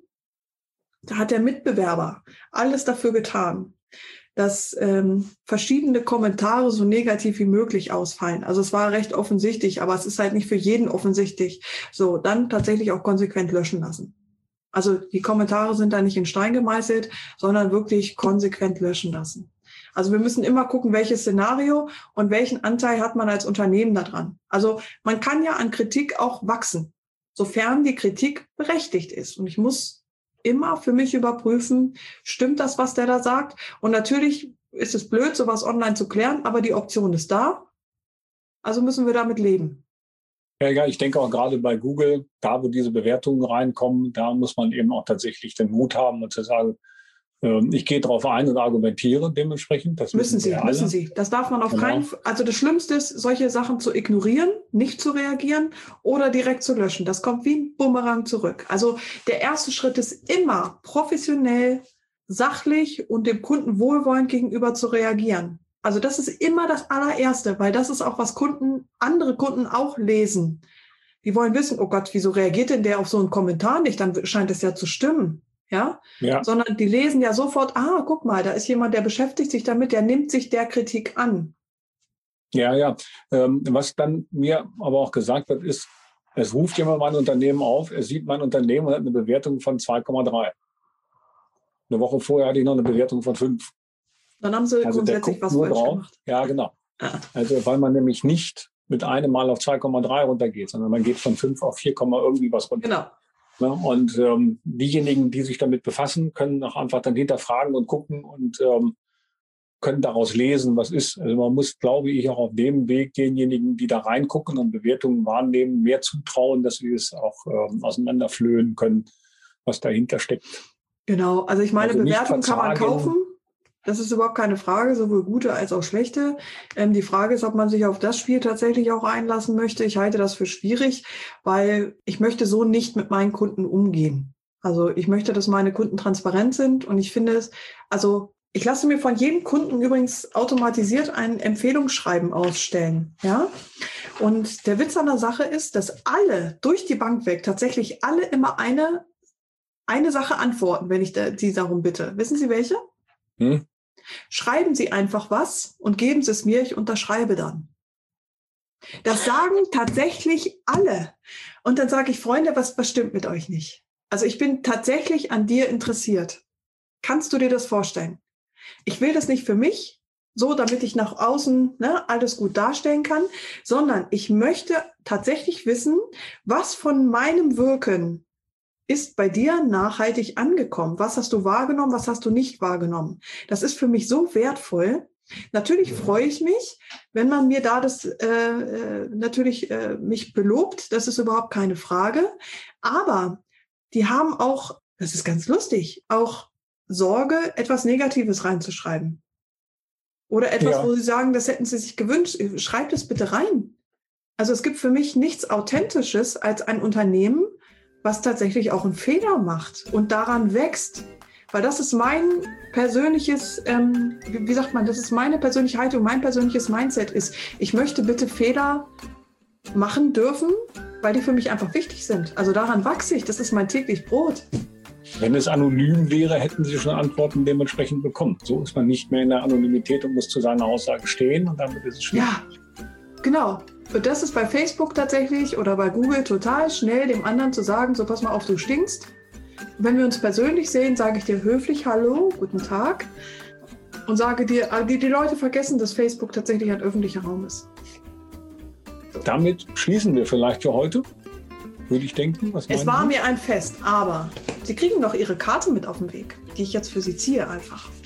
da hat der Mitbewerber alles dafür getan, dass ähm, verschiedene Kommentare so negativ wie möglich ausfallen. Also es war recht offensichtlich, aber es ist halt nicht für jeden offensichtlich. So, dann tatsächlich auch konsequent löschen lassen. Also die Kommentare sind da nicht in Stein gemeißelt, sondern wirklich konsequent löschen lassen. Also wir müssen immer gucken, welches Szenario und welchen Anteil hat man als Unternehmen daran. Also man kann ja an Kritik auch wachsen, sofern die Kritik berechtigt ist. Und ich muss immer für mich überprüfen, stimmt das, was der da sagt? Und natürlich ist es blöd, sowas online zu klären, aber die Option ist da. Also müssen wir damit leben. Ja, ja, ich denke auch gerade bei Google, da wo diese Bewertungen reinkommen, da muss man eben auch tatsächlich den Mut haben und zu sagen, äh, ich gehe drauf ein und argumentiere dementsprechend. Das müssen Sie, alle. müssen Sie. Das darf man auf genau. keinen Fall. Also das Schlimmste ist, solche Sachen zu ignorieren, nicht zu reagieren oder direkt zu löschen. Das kommt wie ein Bumerang zurück. Also der erste Schritt ist immer professionell, sachlich und dem Kunden wohlwollend gegenüber zu reagieren. Also das ist immer das allererste, weil das ist auch, was Kunden, andere Kunden auch lesen. Die wollen wissen, oh Gott, wieso reagiert denn der auf so einen Kommentar nicht? Dann scheint es ja zu stimmen, ja? Ja. Sondern die lesen ja sofort, ah, guck mal, da ist jemand, der beschäftigt sich damit, der nimmt sich der Kritik an. Ja, ja. Ähm, was dann mir aber auch gesagt wird, ist, es ruft jemand mein Unternehmen auf, er sieht mein Unternehmen und hat eine Bewertung von zwei Komma drei. Eine Woche vorher hatte ich noch eine Bewertung von fünf. Dann haben sie also grundsätzlich was falsch drauf. gemacht. Ja, genau. Ah. Also weil man nämlich nicht mit einem Mal auf zwei Komma drei runtergeht, sondern man geht von fünf auf vier, irgendwie was runter. Genau. Ja, und ähm, diejenigen, die sich damit befassen, können auch einfach dann hinterfragen und gucken und ähm, können daraus lesen, was ist. Also man muss, glaube ich, auch auf dem Weg denjenigen, die da reingucken und Bewertungen wahrnehmen, mehr zutrauen, dass sie es auch ähm, auseinanderflöhen können, was dahinter steckt. Genau, also ich meine, also Bewertungen kann man kaufen. Das ist überhaupt keine Frage, sowohl gute als auch schlechte. Ähm, die Frage ist, ob man sich auf das Spiel tatsächlich auch einlassen möchte. Ich halte das für schwierig, weil ich möchte so nicht mit meinen Kunden umgehen. Also ich möchte, dass meine Kunden transparent sind und ich finde es, also ich lasse mir von jedem Kunden übrigens automatisiert ein Empfehlungsschreiben ausstellen. Ja? Und der Witz an der Sache ist, dass alle durch die Bank weg tatsächlich alle immer eine, eine Sache antworten, wenn ich da, sie darum bitte. Wissen Sie welche? Hm? Schreiben Sie einfach was und geben Sie es mir, ich unterschreibe dann. Das sagen tatsächlich alle. Und dann sage ich, Freunde, was, was stimmt mit euch nicht? Also ich bin tatsächlich an dir interessiert. Kannst du dir das vorstellen? Ich will das nicht für mich, so damit ich nach außen ne, alles gut darstellen kann, sondern ich möchte tatsächlich wissen, was von meinem Wirken ist bei dir nachhaltig angekommen. Was hast du wahrgenommen, was hast du nicht wahrgenommen? Das ist für mich so wertvoll. Natürlich freue ich mich, wenn man mir da das äh, natürlich äh, mich belobt. Das ist überhaupt keine Frage. Aber die haben auch, das ist ganz lustig, auch Sorge, etwas Negatives reinzuschreiben. Oder etwas, ja. wo sie sagen, das hätten sie sich gewünscht. Schreibt es bitte rein. Also es gibt für mich nichts Authentisches als ein Unternehmen, was tatsächlich auch einen Fehler macht und daran wächst. Weil das ist mein persönliches, ähm, wie sagt man, das ist meine persönliche Haltung, mein persönliches Mindset ist, ich möchte bitte Fehler machen dürfen, weil die für mich einfach wichtig sind. Also daran wachse ich, das ist mein täglich Brot. Wenn es anonym wäre, hätten Sie schon Antworten dementsprechend bekommen. So ist man nicht mehr in der Anonymität und muss zu seiner Aussage stehen und damit ist es schwierig. Ja, genau. Und das ist bei Facebook tatsächlich oder bei Google total schnell, dem anderen zu sagen, so pass mal auf, du stinkst. Wenn wir uns persönlich sehen, sage ich dir höflich Hallo, guten Tag und sage dir, die, die Leute vergessen, dass Facebook tatsächlich ein öffentlicher Raum ist. So. Damit schließen wir vielleicht für heute, würde ich denken. Was es war Sie? Mir ein Fest, aber Sie kriegen noch Ihre Karte mit auf den Weg, die ich jetzt für Sie ziehe einfach.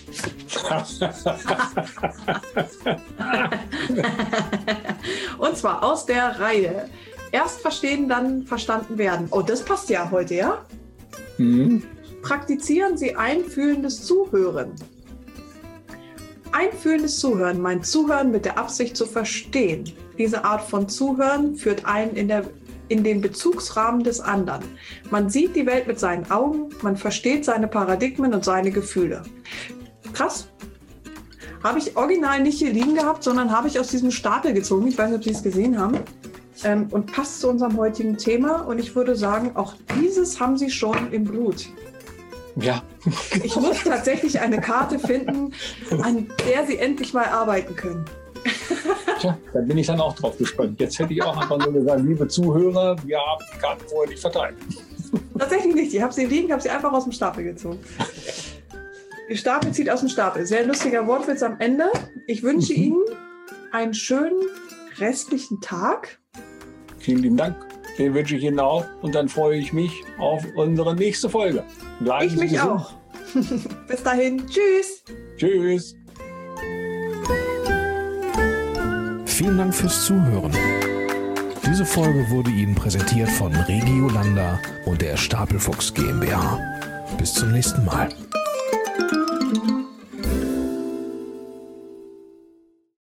Und zwar aus der Reihe Erst verstehen, dann verstanden werden. Oh, das passt ja heute, ja? Mhm. Praktizieren Sie einfühlendes Zuhören. Einfühlendes Zuhören meint Zuhören mit der Absicht zu verstehen. Diese Art von Zuhören führt einen in, der, in den Bezugsrahmen des anderen. Man sieht die Welt mit seinen Augen, man versteht seine Paradigmen und seine Gefühle. Krass. Habe ich original nicht hier liegen gehabt, sondern habe ich aus diesem Stapel gezogen. Ich weiß nicht, ob Sie es gesehen haben. Ähm, und passt zu unserem heutigen Thema. Und ich würde sagen, auch dieses haben Sie schon im Blut. Ja. Ich muss tatsächlich eine Karte finden, an der Sie endlich mal arbeiten können. Tja, da bin ich dann auch drauf gespannt. Jetzt hätte ich auch einfach nur gesagt, liebe Zuhörer, wir haben die Karten vorher nicht verteilt. Tatsächlich nicht. Ich habe sie liegen, habe sie einfach aus dem Stapel gezogen. Die Stapel zieht aus dem Stapel. Sehr lustiger Wortwitz am Ende. Ich wünsche mhm. Ihnen einen schönen restlichen Tag. Vielen lieben Dank. Den wünsche ich Ihnen auch. Und dann freue ich mich auf unsere nächste Folge. Bleiben ich Sie mich gesund. auch. Bis dahin. Tschüss. Tschüss. Vielen Dank fürs Zuhören. Diese Folge wurde Ihnen präsentiert von Regio Landa und der Stapelfuchs GmbH. Bis zum nächsten Mal.